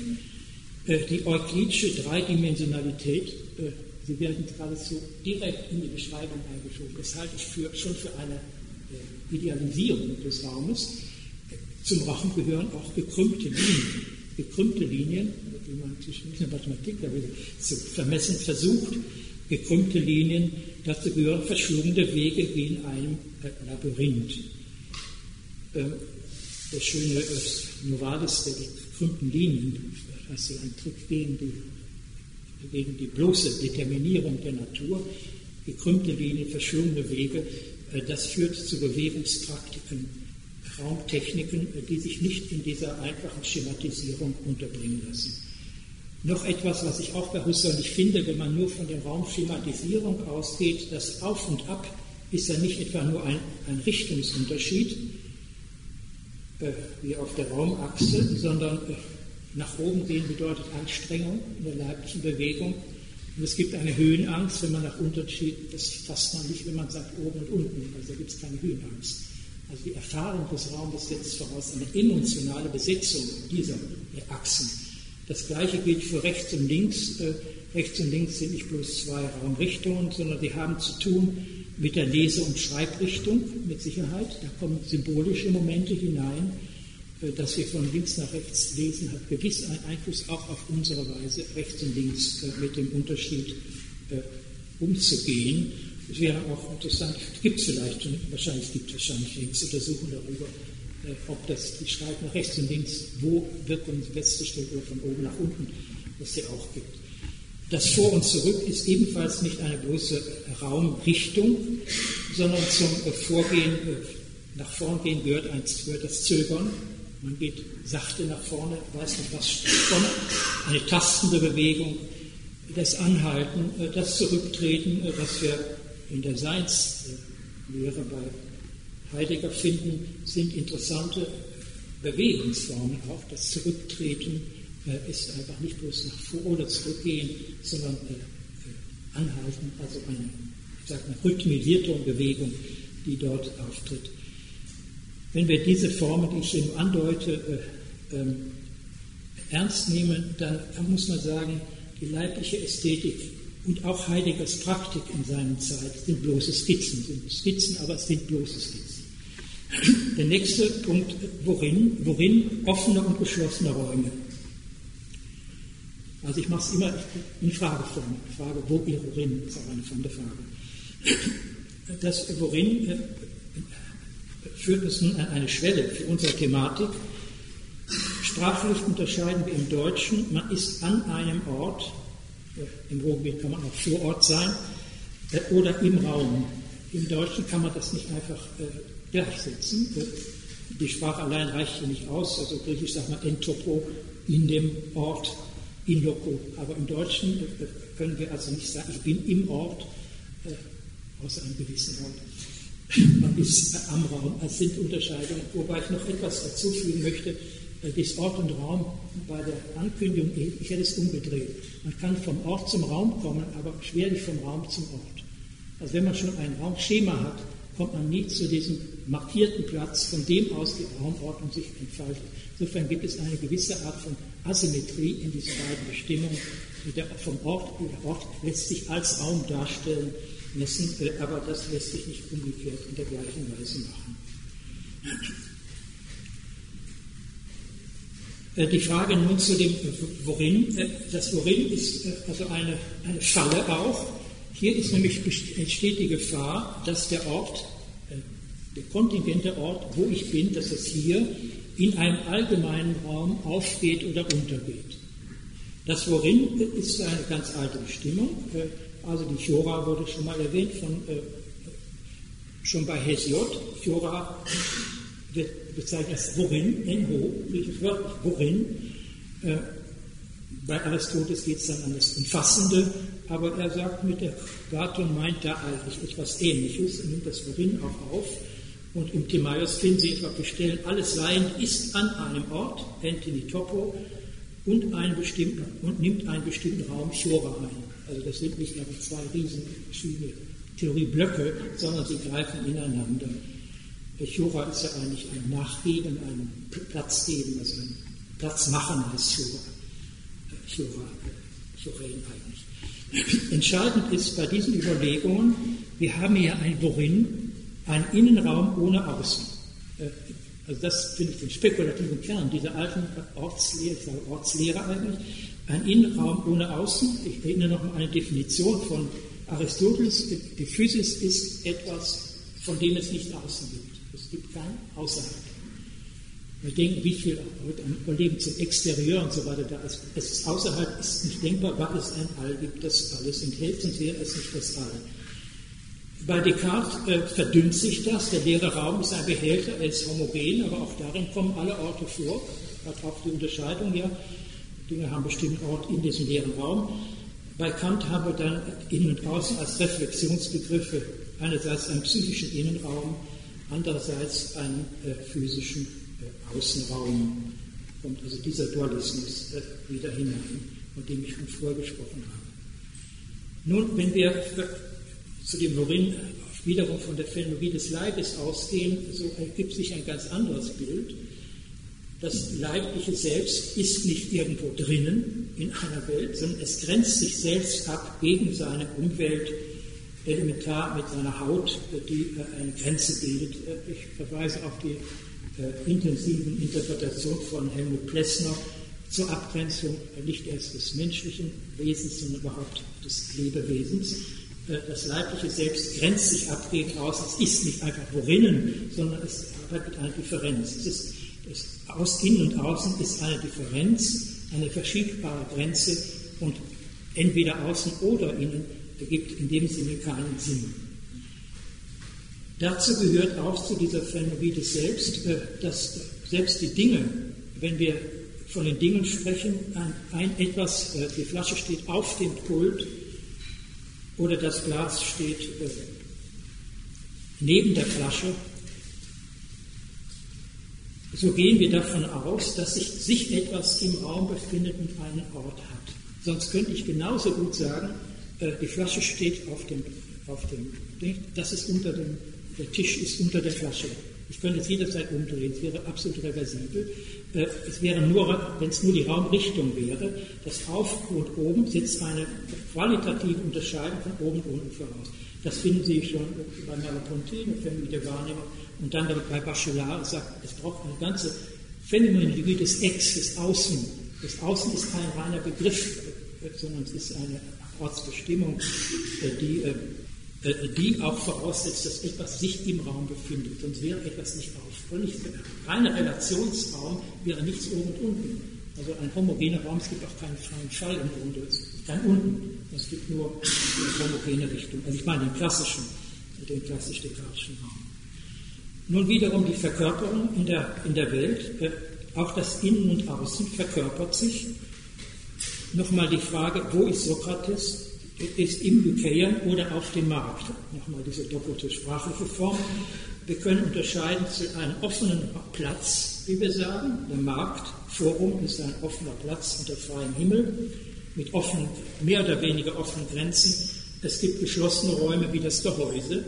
äh, die euklidische Dreidimensionalität, äh, sie werden geradezu direkt in die Beschreibung eingeschoben. Das halte ich für, schon für eine äh, Idealisierung des Raumes. Zum Raum gehören auch gekrümmte Linien. Gekrümmte Linien, die man nicht in der Mathematik zu vermessen versucht, gekrümmte Linien, dazu gehören verschlungene Wege wie in einem Labyrinth. Ähm, der schöne äh, Novalis der gekrümmten Linien, also ein Trick gegen die, gegen die bloße Determinierung der Natur, gekrümmte Linien, verschlungene Wege, äh, das führt zu Bewegungspraktiken Raumtechniken, die sich nicht in dieser einfachen Schematisierung unterbringen lassen. Noch etwas, was ich auch bei Husserl nicht finde, wenn man nur von der Raumschematisierung ausgeht, das Auf und Ab ist ja nicht etwa nur ein, ein Richtungsunterschied, äh, wie auf der Raumachse, sondern äh, nach oben gehen bedeutet Anstrengung in der leiblichen Bewegung. Und es gibt eine Höhenangst, wenn man nach unten steht, das fasst man nicht, wenn man sagt oben und unten, also da gibt es keine Höhenangst. Also die Erfahrung des Raumes setzt voraus eine emotionale Besetzung dieser Achsen. Das Gleiche gilt für rechts und links. Äh, rechts und links sind nicht bloß zwei Raumrichtungen, sondern die haben zu tun mit der Lese- und Schreibrichtung, mit Sicherheit. Da kommen symbolische Momente hinein. Äh, dass wir von links nach rechts lesen, hat gewiss einen Einfluss auch auf unsere Weise, rechts und links äh, mit dem Unterschied äh, umzugehen. Es wäre auch interessant, gibt es vielleicht schon, wahrscheinlich gibt es wahrscheinlich links Untersuchungen darüber, äh, ob das die Schreib nach rechts und links, wo Wirkungen festgestellt oder von oben nach unten, was es auch gibt. Das Vor und Zurück ist ebenfalls nicht eine bloße Raumrichtung, sondern zum äh, Vorgehen, äh, nach vorn gehen gehört, ein, gehört das Zögern. Man geht sachte nach vorne, weiß nicht, was kommt, eine tastende Bewegung, das Anhalten, äh, das Zurücktreten, äh, was wir in der Seinslehre bei Heidegger finden, sind interessante Bewegungsformen auch. Das Zurücktreten äh, ist einfach nicht bloß nach vor oder zurückgehen, sondern äh, anhalten, also eine, ich sag mal, rhythmisierte Bewegung, die dort auftritt. Wenn wir diese Formen, die ich hier nur andeute, äh, äh, ernst nehmen, dann muss man sagen, die leibliche Ästhetik und auch Heideggers Praktik in seiner Zeit sind bloße Skizzen, sind Skizzen, aber es sind bloße Skizzen. Der nächste Punkt, worin, worin offene und geschlossene Räume. Also ich mache es immer in Frageform. Ich frage, wo ihr worin, ist auch eine fremde Frage. Das worin äh, führt uns nun an eine Schwelle für unsere Thematik. Sprachlich unterscheiden wir im Deutschen, man ist an einem Ort, im Ruhrgebiet kann man auch vor Ort sein, oder im Raum. Im Deutschen kann man das nicht einfach äh, gleichsetzen. Die Sprache allein reicht hier nicht aus, also griechisch sagt man en topo, in dem Ort, in loco. Aber im Deutschen äh, können wir also nicht sagen, ich bin im Ort, äh, außer einem gewissen Ort. Man ist am Raum. Es sind Unterscheidungen, wobei ich noch etwas dazu fügen möchte. Das Ort und Raum bei der Ankündigung, ich hätte es umgedreht. Man kann vom Ort zum Raum kommen, aber schwerlich vom Raum zum Ort. Also wenn man schon ein Raumschema hat, kommt man nie zu diesem markierten Platz, von dem aus die Raumordnung sich entfaltet. Insofern gibt es eine gewisse Art von Asymmetrie in diesen beiden Bestimmungen. Der, vom Ort, der Ort lässt sich als Raum darstellen, messen, aber das lässt sich nicht umgekehrt in der gleichen Weise machen. Die Frage nun zu dem Worin. Das Worin ist also eine, eine Falle auch. Hier ist nämlich entsteht die Gefahr, dass der Ort, der kontingente Ort, wo ich bin, dass es hier in einem allgemeinen Raum aufgeht oder untergeht. Das Worin ist eine ganz alte Bestimmung. Also die Chora wurde schon mal erwähnt, von, schon bei Hesiod. Chora wird bezeichnet als Worin, Enho, griechisch wörtlich Worin. Äh, bei Aristoteles geht es dann an das Umfassende, aber er sagt mit der Platon meint da eigentlich etwas Ähnliches, er nimmt das Worin auch auf. Und im Timaeus finden Sie etwa bestellen, alles Sein ist an einem Ort, Anthony Topo, und, einen bestimmten, und nimmt einen bestimmten Raum, Chora, ein. Also das sind nicht einfach zwei riesen verschiedene Theorieblöcke, sondern sie greifen ineinander. Chora ist ja eigentlich ein Nachgeben, ein Platz geben, also ein Platz machen heißt Chora. Chora, Chorein eigentlich. Entscheidend ist bei diesen Überlegungen, wir haben hier ein Worin, einen Innenraum ohne Außen. Also das finde ich den spekulativen Kern dieser alten Ortslehre, ich sage Ortslehre eigentlich, ein Innenraum ohne Außen. Ich erinnere noch mal an eine Definition von Aristoteles, die Physis ist etwas, von dem es nicht außen gibt. Es gibt kein Außerhalb. Wir denken, wie viel heute ein Überleben zum Exterieur und so weiter da ist. Es ist außerhalb, ist nicht denkbar, weil es ein All gibt, das alles enthält, sonst wäre es nicht das All. Bei Descartes äh, verdünnt sich das, der leere Raum ist ein Behälter, er ist homogen, aber auch darin kommen alle Orte vor, hat auch die Unterscheidung ja, Dinge haben bestimmten Ort in diesem leeren Raum. Bei Kant haben wir dann Innen und Außen als Reflexionsbegriffe, einerseits einen psychischen Innenraum, andererseits einen äh, physischen äh, Außenraum. Kommt also dieser Dualismus äh, wieder hinein, von dem ich schon vorgesprochen habe. Nun, wenn wir für, zu dem Morin wiederum von der Phänomenologie des Leibes ausgehen, so ergibt sich ein ganz anderes Bild. Das leibliche Selbst ist nicht irgendwo drinnen in einer Welt, sondern es grenzt sich selbst ab gegen seine Umwelt, elementar mit seiner Haut, die eine Grenze bildet. Ich verweise auf die äh, intensiven Interpretationen von Helmut Plessner zur Abgrenzung nicht erst des menschlichen Wesens, sondern überhaupt des Lebewesens. Das leibliche Selbst grenzt sich ab gegen außen. Es ist nicht einfach worinnen, sondern es hat mit einer Differenz. Es ist, das aus Innen und Außen ist eine Differenz, eine verschiebbare Grenze und entweder außen oder innen ergibt in dem Sinne keinen Sinn. Dazu gehört auch zu dieser Phänomenologie des Selbst, dass selbst die Dinge, wenn wir von den Dingen sprechen, ein, ein etwas, die Flasche steht auf dem Pult, oder das Glas steht äh, neben der Flasche, so gehen wir davon aus, dass sich, sich etwas im Raum befindet und einen Ort hat. Sonst könnte ich genauso gut sagen, äh, die Flasche steht auf dem, auf dem Ding, das ist unter dem, der Tisch ist unter der Flasche. Ich könnte es jederzeit umdrehen, es wäre absolut reversibel. Äh, es wäre nur, wenn es nur die Raumrichtung wäre, das Auf und Oben setzt eine qualitative Unterscheidung von oben und unten voraus. Das finden Sie schon bei Merleau-Ponty, eine Phänomenologie der Wahrnehmung, und dann bei Bachelard sagt, es braucht eine ganze Phänomenologie des Ex, des Außen. Das Außen ist kein reiner Begriff, sondern es ist eine Ortsbestimmung, die, die auch voraussetzt, dass etwas sich im Raum befindet, sonst wäre etwas nicht auf. Und nicht, reiner Relationsraum wäre nichts oben und unten. Also ein homogener Raum, es gibt auch keinen freien Fall im Grunde, es gibt kein Unten, es gibt nur eine homogene Richtung. Also ich meine den klassischen, den klassisch-descartesischen Raum. Nun wiederum die Verkörperung in der, in der Welt, äh, auch das Innen und Außen verkörpert sich. Nochmal die Frage, wo ist Sokrates? Ist im Lykäen oder auf dem Markt? Nochmal diese doppelte sprachliche Form. Wir können unterscheiden zu einem offenen Platz, wie wir sagen. Der Markt, Forum, ist ein offener Platz unter freiem Himmel mit offenen, mehr oder weniger offenen Grenzen. Es gibt geschlossene Räume wie das Gehäuse,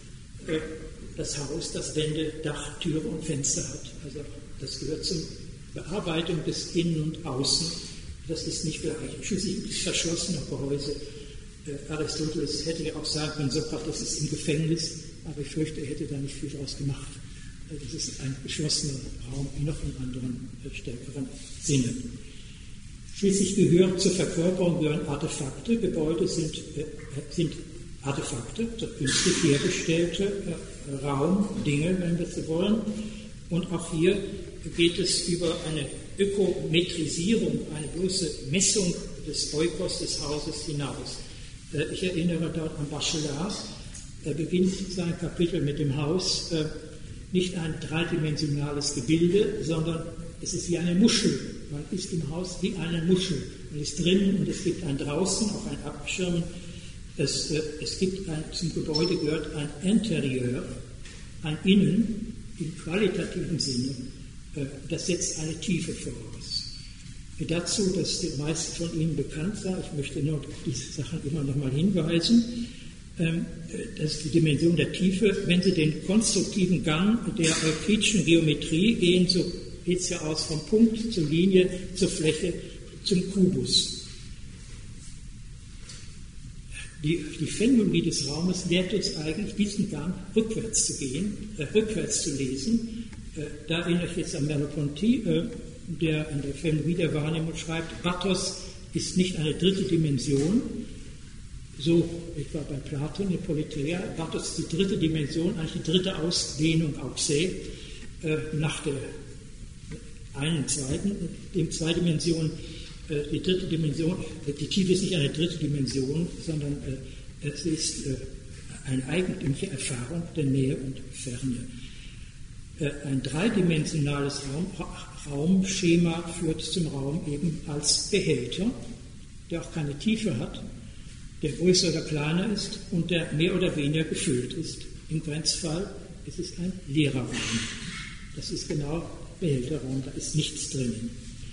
das Haus, das Wände, Dach, Türe und Fenster hat. Also das gehört zur Bearbeitung des Innen und Außen. Das ist nicht gleich. Schließlich gibt es verschlossene Gehäuse. Aristoteles hätte ja auch sagen können, Sokrates ist im Gefängnis, aber ich fürchte, er hätte da nicht viel draus gemacht. Das ist ein geschlossener Raum in noch einem anderen, stärkeren Sinne. Schließlich gehören zur Verkörperung gehören Artefakte. Gebäude sind, äh, sind Artefakte, so künstlich hergestellte äh, Raumdinge, wenn wir so wollen. Und auch hier geht es über eine Ökometrisierung, eine bloße Messung des Oikos des Hauses hinaus. Äh, ich erinnere dort an Bachelard. Er beginnt sein Kapitel mit dem Haus, äh, nicht ein dreidimensionales Gebilde, sondern es ist wie eine Muschel. Man ist im Haus wie eine Muschel. Man ist drinnen und es gibt ein Draußen, auch ein Abschirmen. Es, äh, es gibt ein, zum Gebäude gehört ein Interieur, ein Innen im qualitativen Sinne. Äh, das setzt eine Tiefe voraus. Äh, dazu, dass den meisten von Ihnen bekannt sei, ich möchte nur auf diese Sachen immer noch mal hinweisen, ähm, das ist die Dimension der Tiefe. Wenn Sie den konstruktiven Gang der euklidischen Geometrie gehen, so geht es ja aus vom Punkt zur Linie, zur Fläche, zum Kubus. Die, die Phänomenologie des Raumes lehrt uns eigentlich, diesen Gang rückwärts zu gehen, äh, rückwärts zu lesen. Äh, da erinnere ich jetzt an Merleau-Ponty, äh, der in der Phänomenologie der Wahrnehmung schreibt, Bathos ist nicht eine dritte Dimension, so etwa bei Platon in Politeia. Bathos ist die dritte Dimension, eigentlich die dritte Ausdehnung auch se, äh, nach der einen zweiten, dem zwei Dimensionen. Die dritte Dimension, die Tiefe ist nicht eine dritte Dimension, sondern äh, es ist äh, eine eigentümliche Erfahrung der Nähe und Ferne. Ein dreidimensionales Raum, Raumschema führt zum Raum eben als Behälter, der auch keine Tiefe hat, der größer oder kleiner ist und der mehr oder weniger gefüllt ist. Im Grenzfall ist es ein leerer Raum. Das ist genau Behälterraum, da ist nichts drinnen.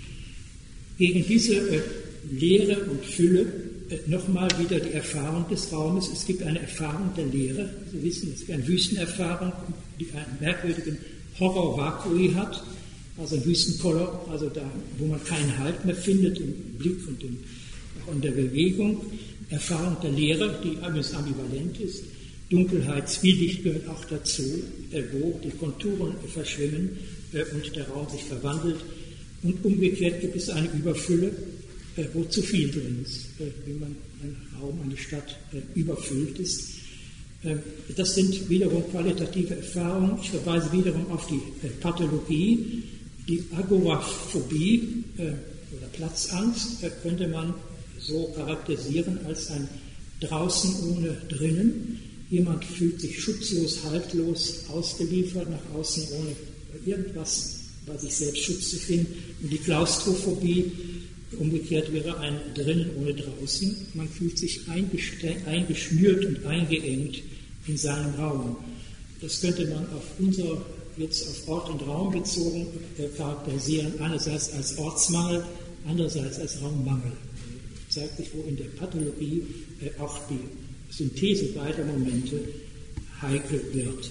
Gegen diese äh, Leere und Fülle äh, nochmal wieder die Erfahrung des Raumes. Es gibt eine Erfahrung der Leere. Sie wissen, es gibt eine Wüstenerfahrung, die einen merkwürdigen Horror Vakui hat, also ein Wüstenkolor, also da, wo man keinen Halt mehr findet im Blick und im, auch in der Bewegung. Erfahrung der Leere, die übrigens ambivalent ist. Dunkelheit, Zwielicht gehört auch dazu, äh, wo die Konturen äh, verschwimmen äh, und der Raum sich verwandelt. Und umgekehrt gibt es eine Überfülle, äh, wo zu viel drin ist, äh, wie man ein Raum, eine Stadt äh, überfüllt ist. Äh, das sind wiederum qualitative Erfahrungen. Ich verweise wiederum auf die äh, Pathologie. Die Agoraphobie äh, oder Platzangst äh, könnte man so charakterisieren als ein Draußen ohne Drinnen. Jemand fühlt sich schutzlos, haltlos, ausgeliefert nach außen, ohne irgendwas bei sich selbst Schutz zu finden. Und die Klaustrophobie, umgekehrt, wäre ein Drinnen ohne Draußen. Man fühlt sich eingeschnürt und eingeengt in seinem Raum. Das könnte man auf unser, jetzt auf Ort und Raum bezogen, äh, charakterisieren, einerseits als Ortsmangel, andererseits als Raummangel. Zeigt sich, wo in der Pathologie äh, auch die Synthese beider Momente heikel wird.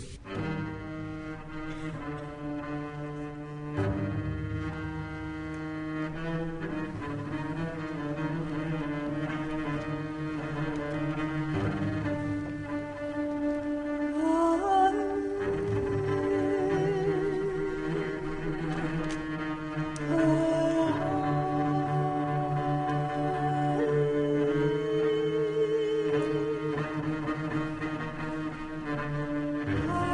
Oh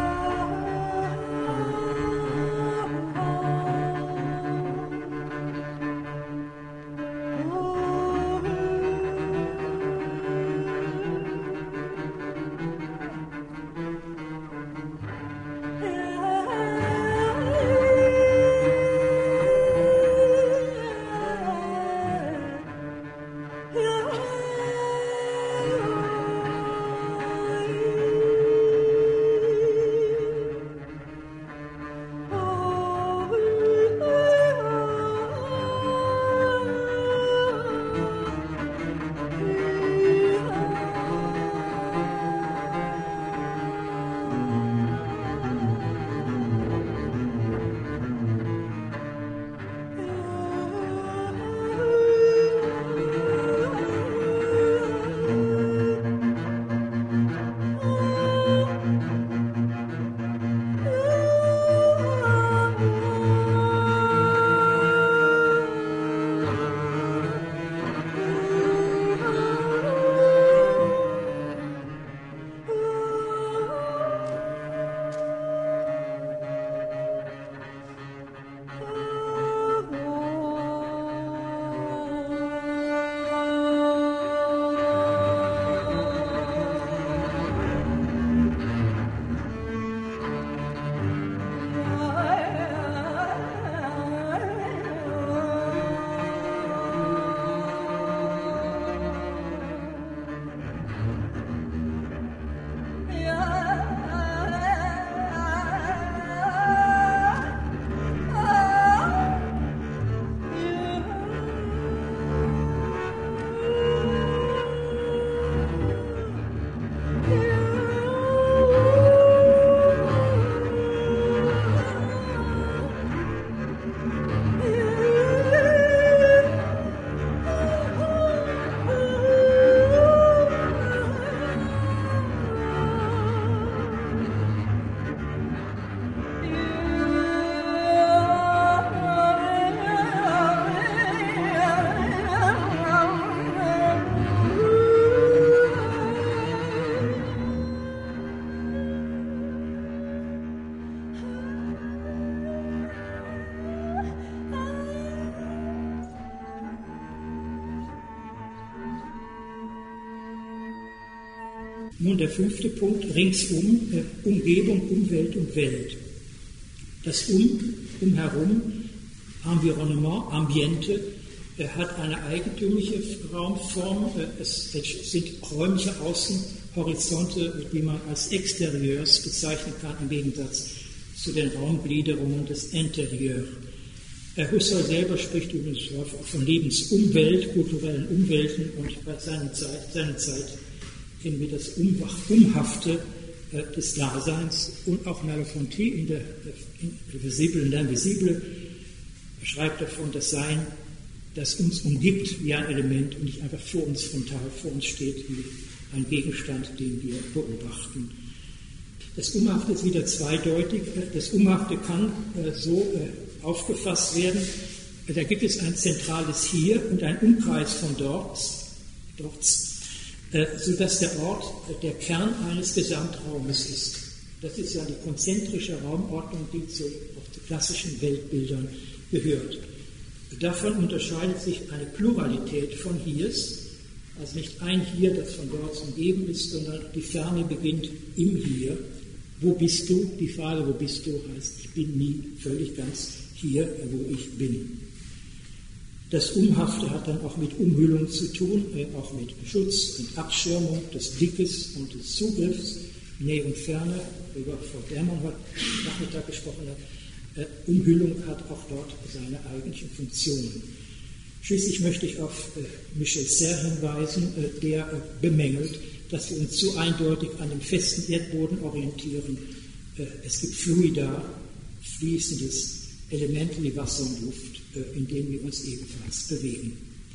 Nun der fünfte Punkt, ringsum, äh, Umgebung, Umwelt und Welt. Das Um, umherum, Environnement, Ambiente, äh, hat eine eigentümliche Raumform. Äh, es, es sind räumliche Außenhorizonte, die man als Exterieurs bezeichnen kann, im Gegensatz zu den Raumgliederungen des Interieur. Herr Husserl selber spricht übrigens von Lebensumwelt, kulturellen Umwelten, und bei seiner Zeit, seiner Zeit kennen wir das Umhafte äh, des Daseins, und auch Merleau-Ponty in der Visible und L'invisible schreibt davon, das Sein, das uns umgibt wie ein Element und nicht einfach vor uns frontal vor uns steht wie ein Gegenstand, den wir beobachten. Das Umhafte ist wieder zweideutig. Das Umhafte kann äh, so äh, aufgefasst werden, da gibt es ein zentrales Hier und ein Umkreis von dort, dort äh, sodass der Ort äh, der Kern eines Gesamtraumes ist. Das ist ja die konzentrische Raumordnung, die zu, auch zu klassischen Weltbildern gehört. Davon unterscheidet sich eine Pluralität von Hiers, also nicht ein Hier, das von dort umgeben ist, sondern die Ferne beginnt im Hier. Wo bist du? Die Frage, wo bist du, heißt, ich bin nie völlig ganz hier, wo ich bin. Das Umhafte hat dann auch mit Umhüllung zu tun, äh, auch mit Schutz und Abschirmung des Blickes und des Zugriffs, Nähe und Ferne, worüber Frau Dermann heute Nachmittag gesprochen hat. Äh, Umhüllung hat auch dort seine eigentlichen Funktionen. Schließlich möchte ich auf äh, Michel Serres hinweisen, äh, der äh, bemängelt, dass wir uns zu eindeutig an dem festen Erdboden orientieren. Äh, es gibt Fluida, fließendes Elemente wie Wasser und Luft, äh, in denen wir uns ebenfalls bewegen.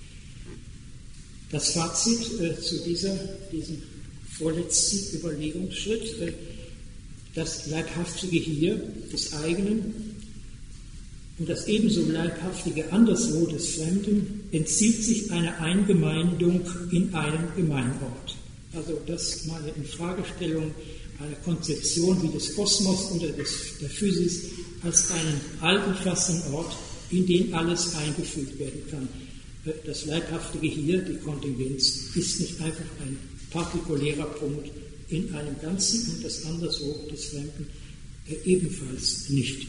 Das Fazit äh, zu dieser, diesem vorletzten Überlegungsschritt, äh, das leibhaftige Hier des eigenen und das ebenso leibhaftige Anderswo des Fremden entzieht sich einer Eingemeindung in einem Gemeinort. Also das meine Infragestellung einer Konzeption wie des Kosmos oder des, der Physis als einen allumfassenden Ort, in den alles eingefügt werden kann. Das leibhaftige Hier, die Kontingenz, ist nicht einfach ein partikulärer Punkt in einem Ganzen und das Anderswo des Fremden ebenfalls nicht.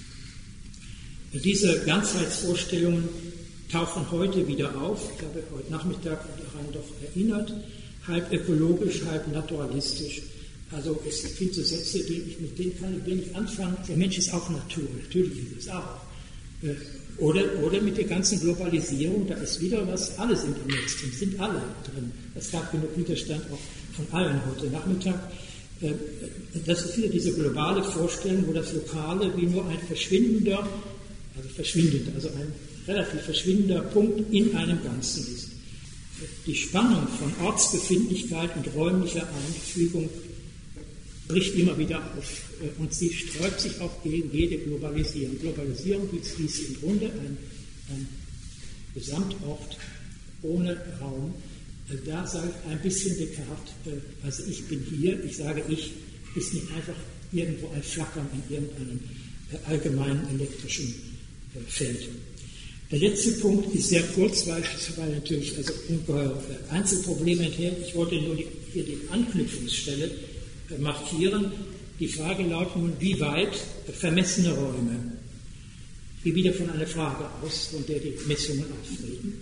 Diese Ganzheitsvorstellungen tauchen heute wieder auf. Ich habe heute Nachmittag daran doch erinnert, halb ökologisch, halb naturalistisch. Also es gibt so Sätze, die ich, mit denen kann ich nicht anfangen. Der Mensch ist auch Natur, natürlich ist es auch. Oder, oder mit der ganzen Globalisierung, da ist wieder was, alle sind im Netz drin, sind alle drin. Es gab genug Widerstand auch von allen heute Nachmittag. Das ist wieder diese globale Vorstellung, wo das Lokale wie nur ein verschwindender, also verschwindend, also ein relativ verschwindender Punkt in einem Ganzen ist. Die Spannung von Ortsbefindlichkeit und räumlicher Einfügung bricht immer wieder auf und sie sträubt sich auch gegen jede Globalisierung. Globalisierung ist im Grunde ein, ein Gesamtort ohne Raum. Da sagt ein bisschen Descartes, also ich bin hier, ich sage ich, ist nicht einfach irgendwo ein Flackern in irgendeinem allgemeinen elektrischen Feld. Der letzte Punkt ist sehr kurz, weil, weil natürlich also ungeheure Einzelprobleme enthält. Ich wollte nur die, hier die Anknüpfungsstelle markieren. Die Frage lautet nun, wie weit vermessene Räume, wie wieder von einer Frage aus, von der die Messungen auftreten.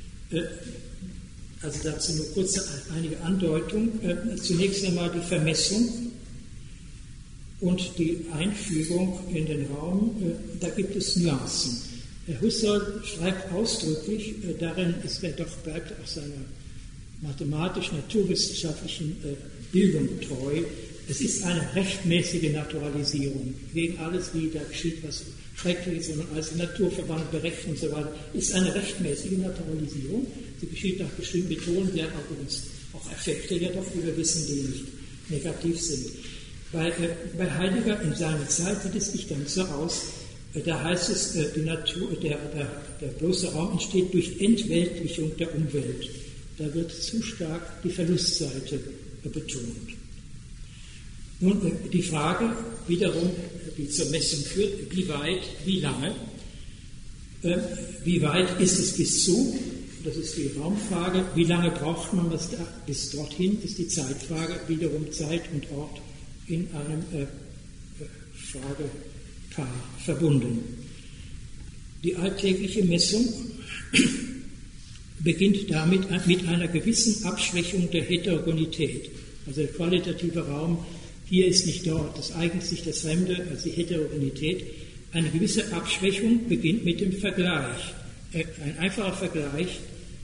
Also dazu nur kurz einige Andeutungen. Zunächst einmal die Vermessung und die Einfügung in den Raum. Da gibt es Nuancen. Herr Husserl schreibt ausdrücklich, darin ist er doch, bleibt auch seiner mathematisch-naturwissenschaftlichen Bildung treu, es ist eine rechtmäßige Naturalisierung. Gegen alles, wie da geschieht, was Schreckliches, sondern als Naturverband berechnet und so weiter, ist eine rechtmäßige Naturalisierung. Sie geschieht nach bestimmten Methoden, die auch übrigens auch Effekte ja doch, wie wir wissen, die nicht negativ sind. Bei, äh, bei Heidegger in seiner Zeit sieht es nicht ganz so aus. Äh, da heißt es, äh, die Natur, der, der, der bloße Raum entsteht durch Entweltlichung der Umwelt. Da wird zu stark die Verlustseite äh, betont. Nun, äh, die Frage wiederum, die zur Messung führt, wie weit, wie lange, äh, wie weit ist es bis zu, das ist die Raumfrage. Wie lange braucht man das da, bis dorthin, ist die Zeitfrage. Wiederum Zeit und Ort in einem äh, Fragepaar verbunden. Die alltägliche Messung beginnt damit mit einer gewissen Abschwächung der Heterogenität. Also der qualitative Raum, hier ist nicht dort, das eignet sich das Fremde, also die Heterogenität. Eine gewisse Abschwächung beginnt mit dem Vergleich. Ein einfacher Vergleich,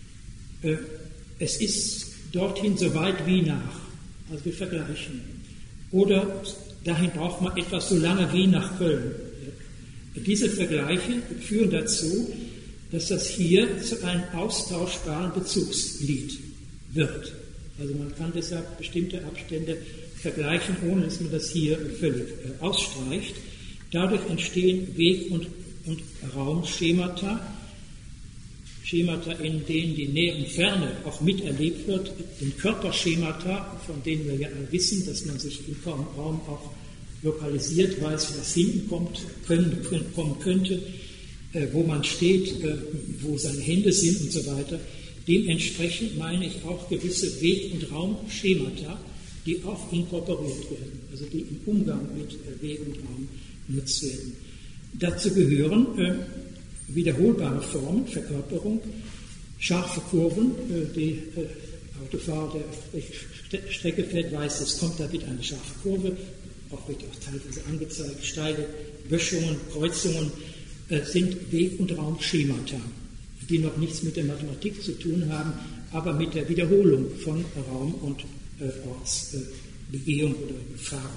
es ist dorthin so weit wie nach, also wir vergleichen. Oder dahin braucht man etwas so lange wie nach Köln. Diese Vergleiche führen dazu, dass das hier zu einem austauschbaren Bezugsglied wird. Also man kann deshalb bestimmte Abstände vergleichen, ohne dass man das hier völlig ausstreicht. Dadurch entstehen Weg- und, und Raumschemata, Schemata, in denen die Nähe und Ferne auch miterlebt wird, den Körperschemata, von denen wir ja alle wissen, dass man sich im Raum auch lokalisiert, weiß, was hinten kommt, können, kommen könnte, äh, wo man steht, äh, wo seine Hände sind und so weiter. Dementsprechend meine ich auch gewisse Weg- und Raumschemata, die auch inkorporiert werden, also die im Umgang mit äh, Weg und Raum genutzt werden. Dazu gehören äh, wiederholbare Formen, Verkörperung, scharfe Kurven, äh, die äh, Autofahrer, der auf der Strecke fährt, weiß, es kommt da wieder eine scharfe Kurve, auch wird auch teilweise angezeigt, steile Böschungen, Kreuzungen äh, sind Weg- und Raumschemata, die noch nichts mit der Mathematik zu tun haben, aber mit der Wiederholung von Raum- und äh, Ortsbegehung äh, oder Befahren.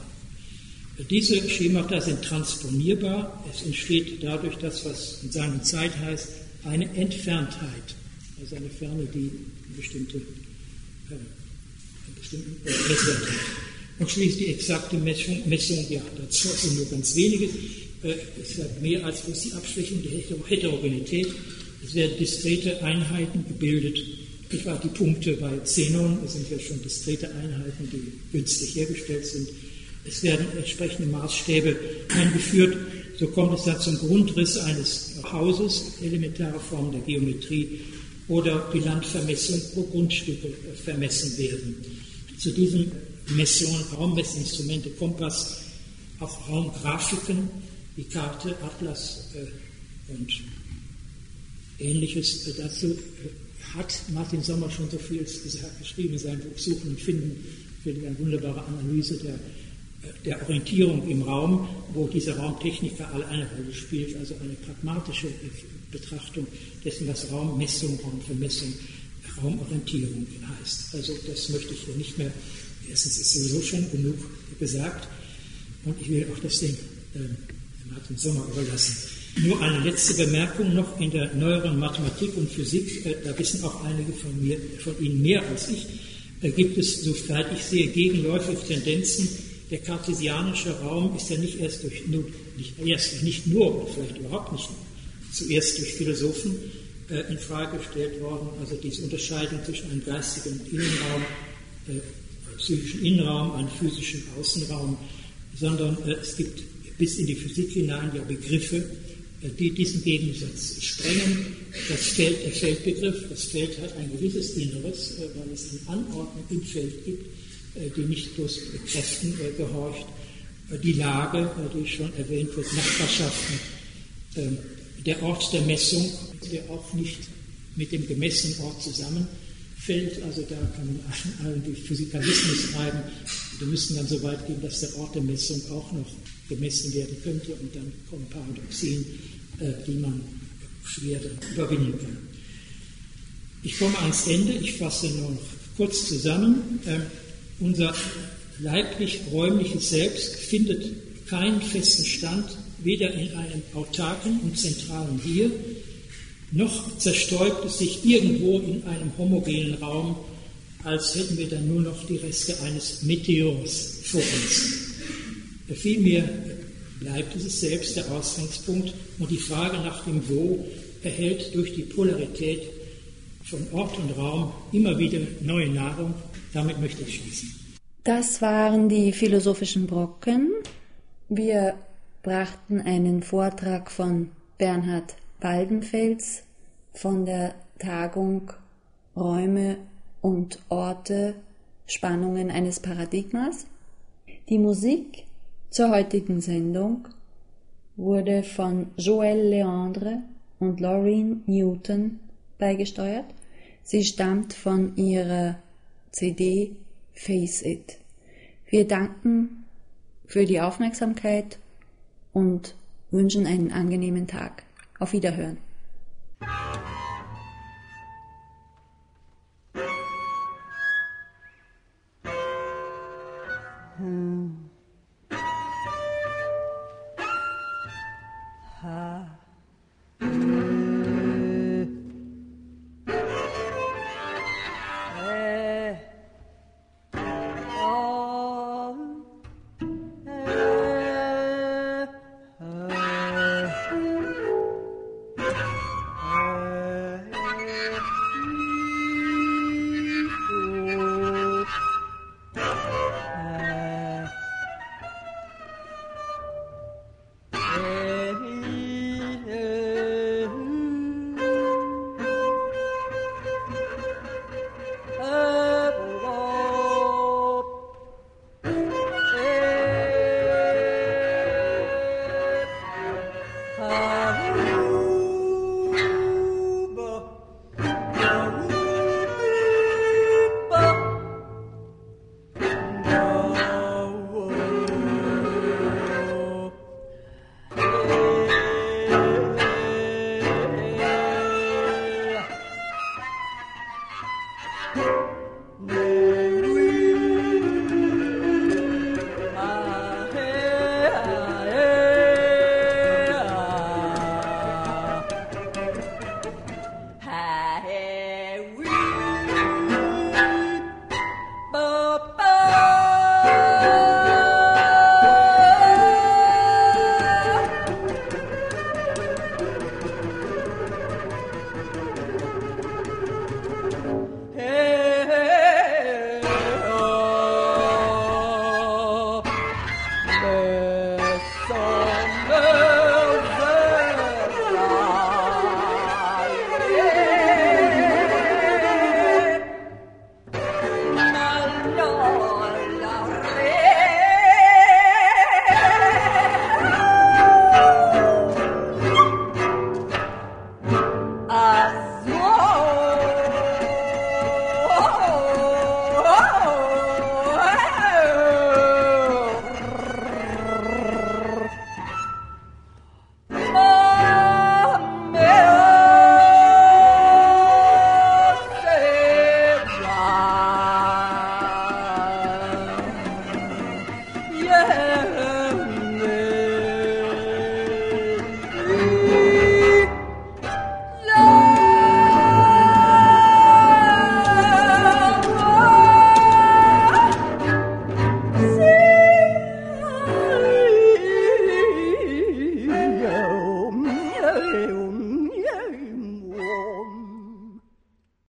Diese Schemata sind transponierbar. Es entsteht dadurch das, was in seiner Zeit heißt, eine Entferntheit, also eine Ferne, die eine bestimmte, äh, einen bestimmten Messwert hat. Und schließlich die exakte Messung, Messung ja, dazu sind nur ganz wenige. Äh, es hat mehr als bloß die Abschwächung der Heterogenität. Es werden diskrete Einheiten gebildet. Etwa die Punkte bei Xenon, das sind ja schon diskrete Einheiten, die günstig hergestellt sind. Es werden entsprechende Maßstäbe eingeführt. So kommt es da zum Grundriss eines Hauses, elementare Formen der Geometrie oder die Landvermessung, wo Grundstücke vermessen werden. Zu diesen Messungen, Raummessinstrumente, Kompass, auch Raumgrafiken, die Karte, Atlas äh, und Ähnliches. Äh, dazu äh, hat Martin Sommer schon so viel gesagt, geschrieben in seinem Buch Suchen und Finden, für eine wunderbare Analyse der der Orientierung im Raum, wo diese Raumtechniker alle eine Rolle spielt, also eine pragmatische Betrachtung dessen, was Raummessung, Raumvermessung, Raumorientierung heißt. Also das möchte ich hier nicht mehr, erstens ist sowieso schon genug gesagt und ich will auch das dem äh, Martin Sommer überlassen. Nur eine letzte Bemerkung noch in der neueren Mathematik und Physik, äh, da wissen auch einige von, mir, von Ihnen mehr als ich, da gibt es, soweit ich sehe, gegenläufige Tendenzen. Der kartesianische Raum ist ja nicht erst durch, nur, nicht erst, nicht nur, oder vielleicht überhaupt nicht zuerst durch Philosophen äh, in Frage gestellt worden, also diese Unterscheidung zwischen einem geistigen Innenraum, äh, psychischen Innenraum, einem physischen Außenraum, sondern äh, es gibt bis in die Physik hinein ja Begriffe, äh, die diesen Gegensatz sprengen. Das Feld, der Feldbegriff, das Feld hat ein gewisses Inneres, äh, weil es eine Anordnung im Feld gibt, die nicht bloß Kräften äh, gehorcht, äh, die Lage, äh, die schon erwähnt wird, Nachbarschaften, äh, der Ort der Messung, der auch nicht mit dem gemessenen Ort zusammenfällt, also da kann man allen die Physikalismus treiben, wir müssen dann so weit gehen, dass der Ort der Messung auch noch gemessen werden könnte und dann kommen Paradoxien, äh, die man schwer überwinden kann. Ich komme ans Ende, ich fasse nur noch kurz zusammen. Äh, Unser leiblich-räumliches Selbst findet keinen festen Stand, weder in einem autarken und zentralen Hier, noch zerstäubt es sich irgendwo in einem homogenen Raum, als hätten wir dann nur noch die Reste eines Meteors vor uns. Vielmehr bleibt dieses Selbst der Ausgangspunkt und die Frage nach dem Wo erhält durch die Polarität von Ort und Raum immer wieder neue Nahrung. Damit möchte ich schließen. Das waren die philosophischen Brocken. Wir brachten einen Vortrag von Bernhard Waldenfels von der Tagung Räume und Orte, Spannungen eines Paradigmas. Die Musik zur heutigen Sendung wurde von Joël Leandre und Laureen Newton beigesteuert. Sie stammt von ihrer C D Face It. Wir danken für die Aufmerksamkeit und wünschen einen angenehmen Tag. Auf Wiederhören.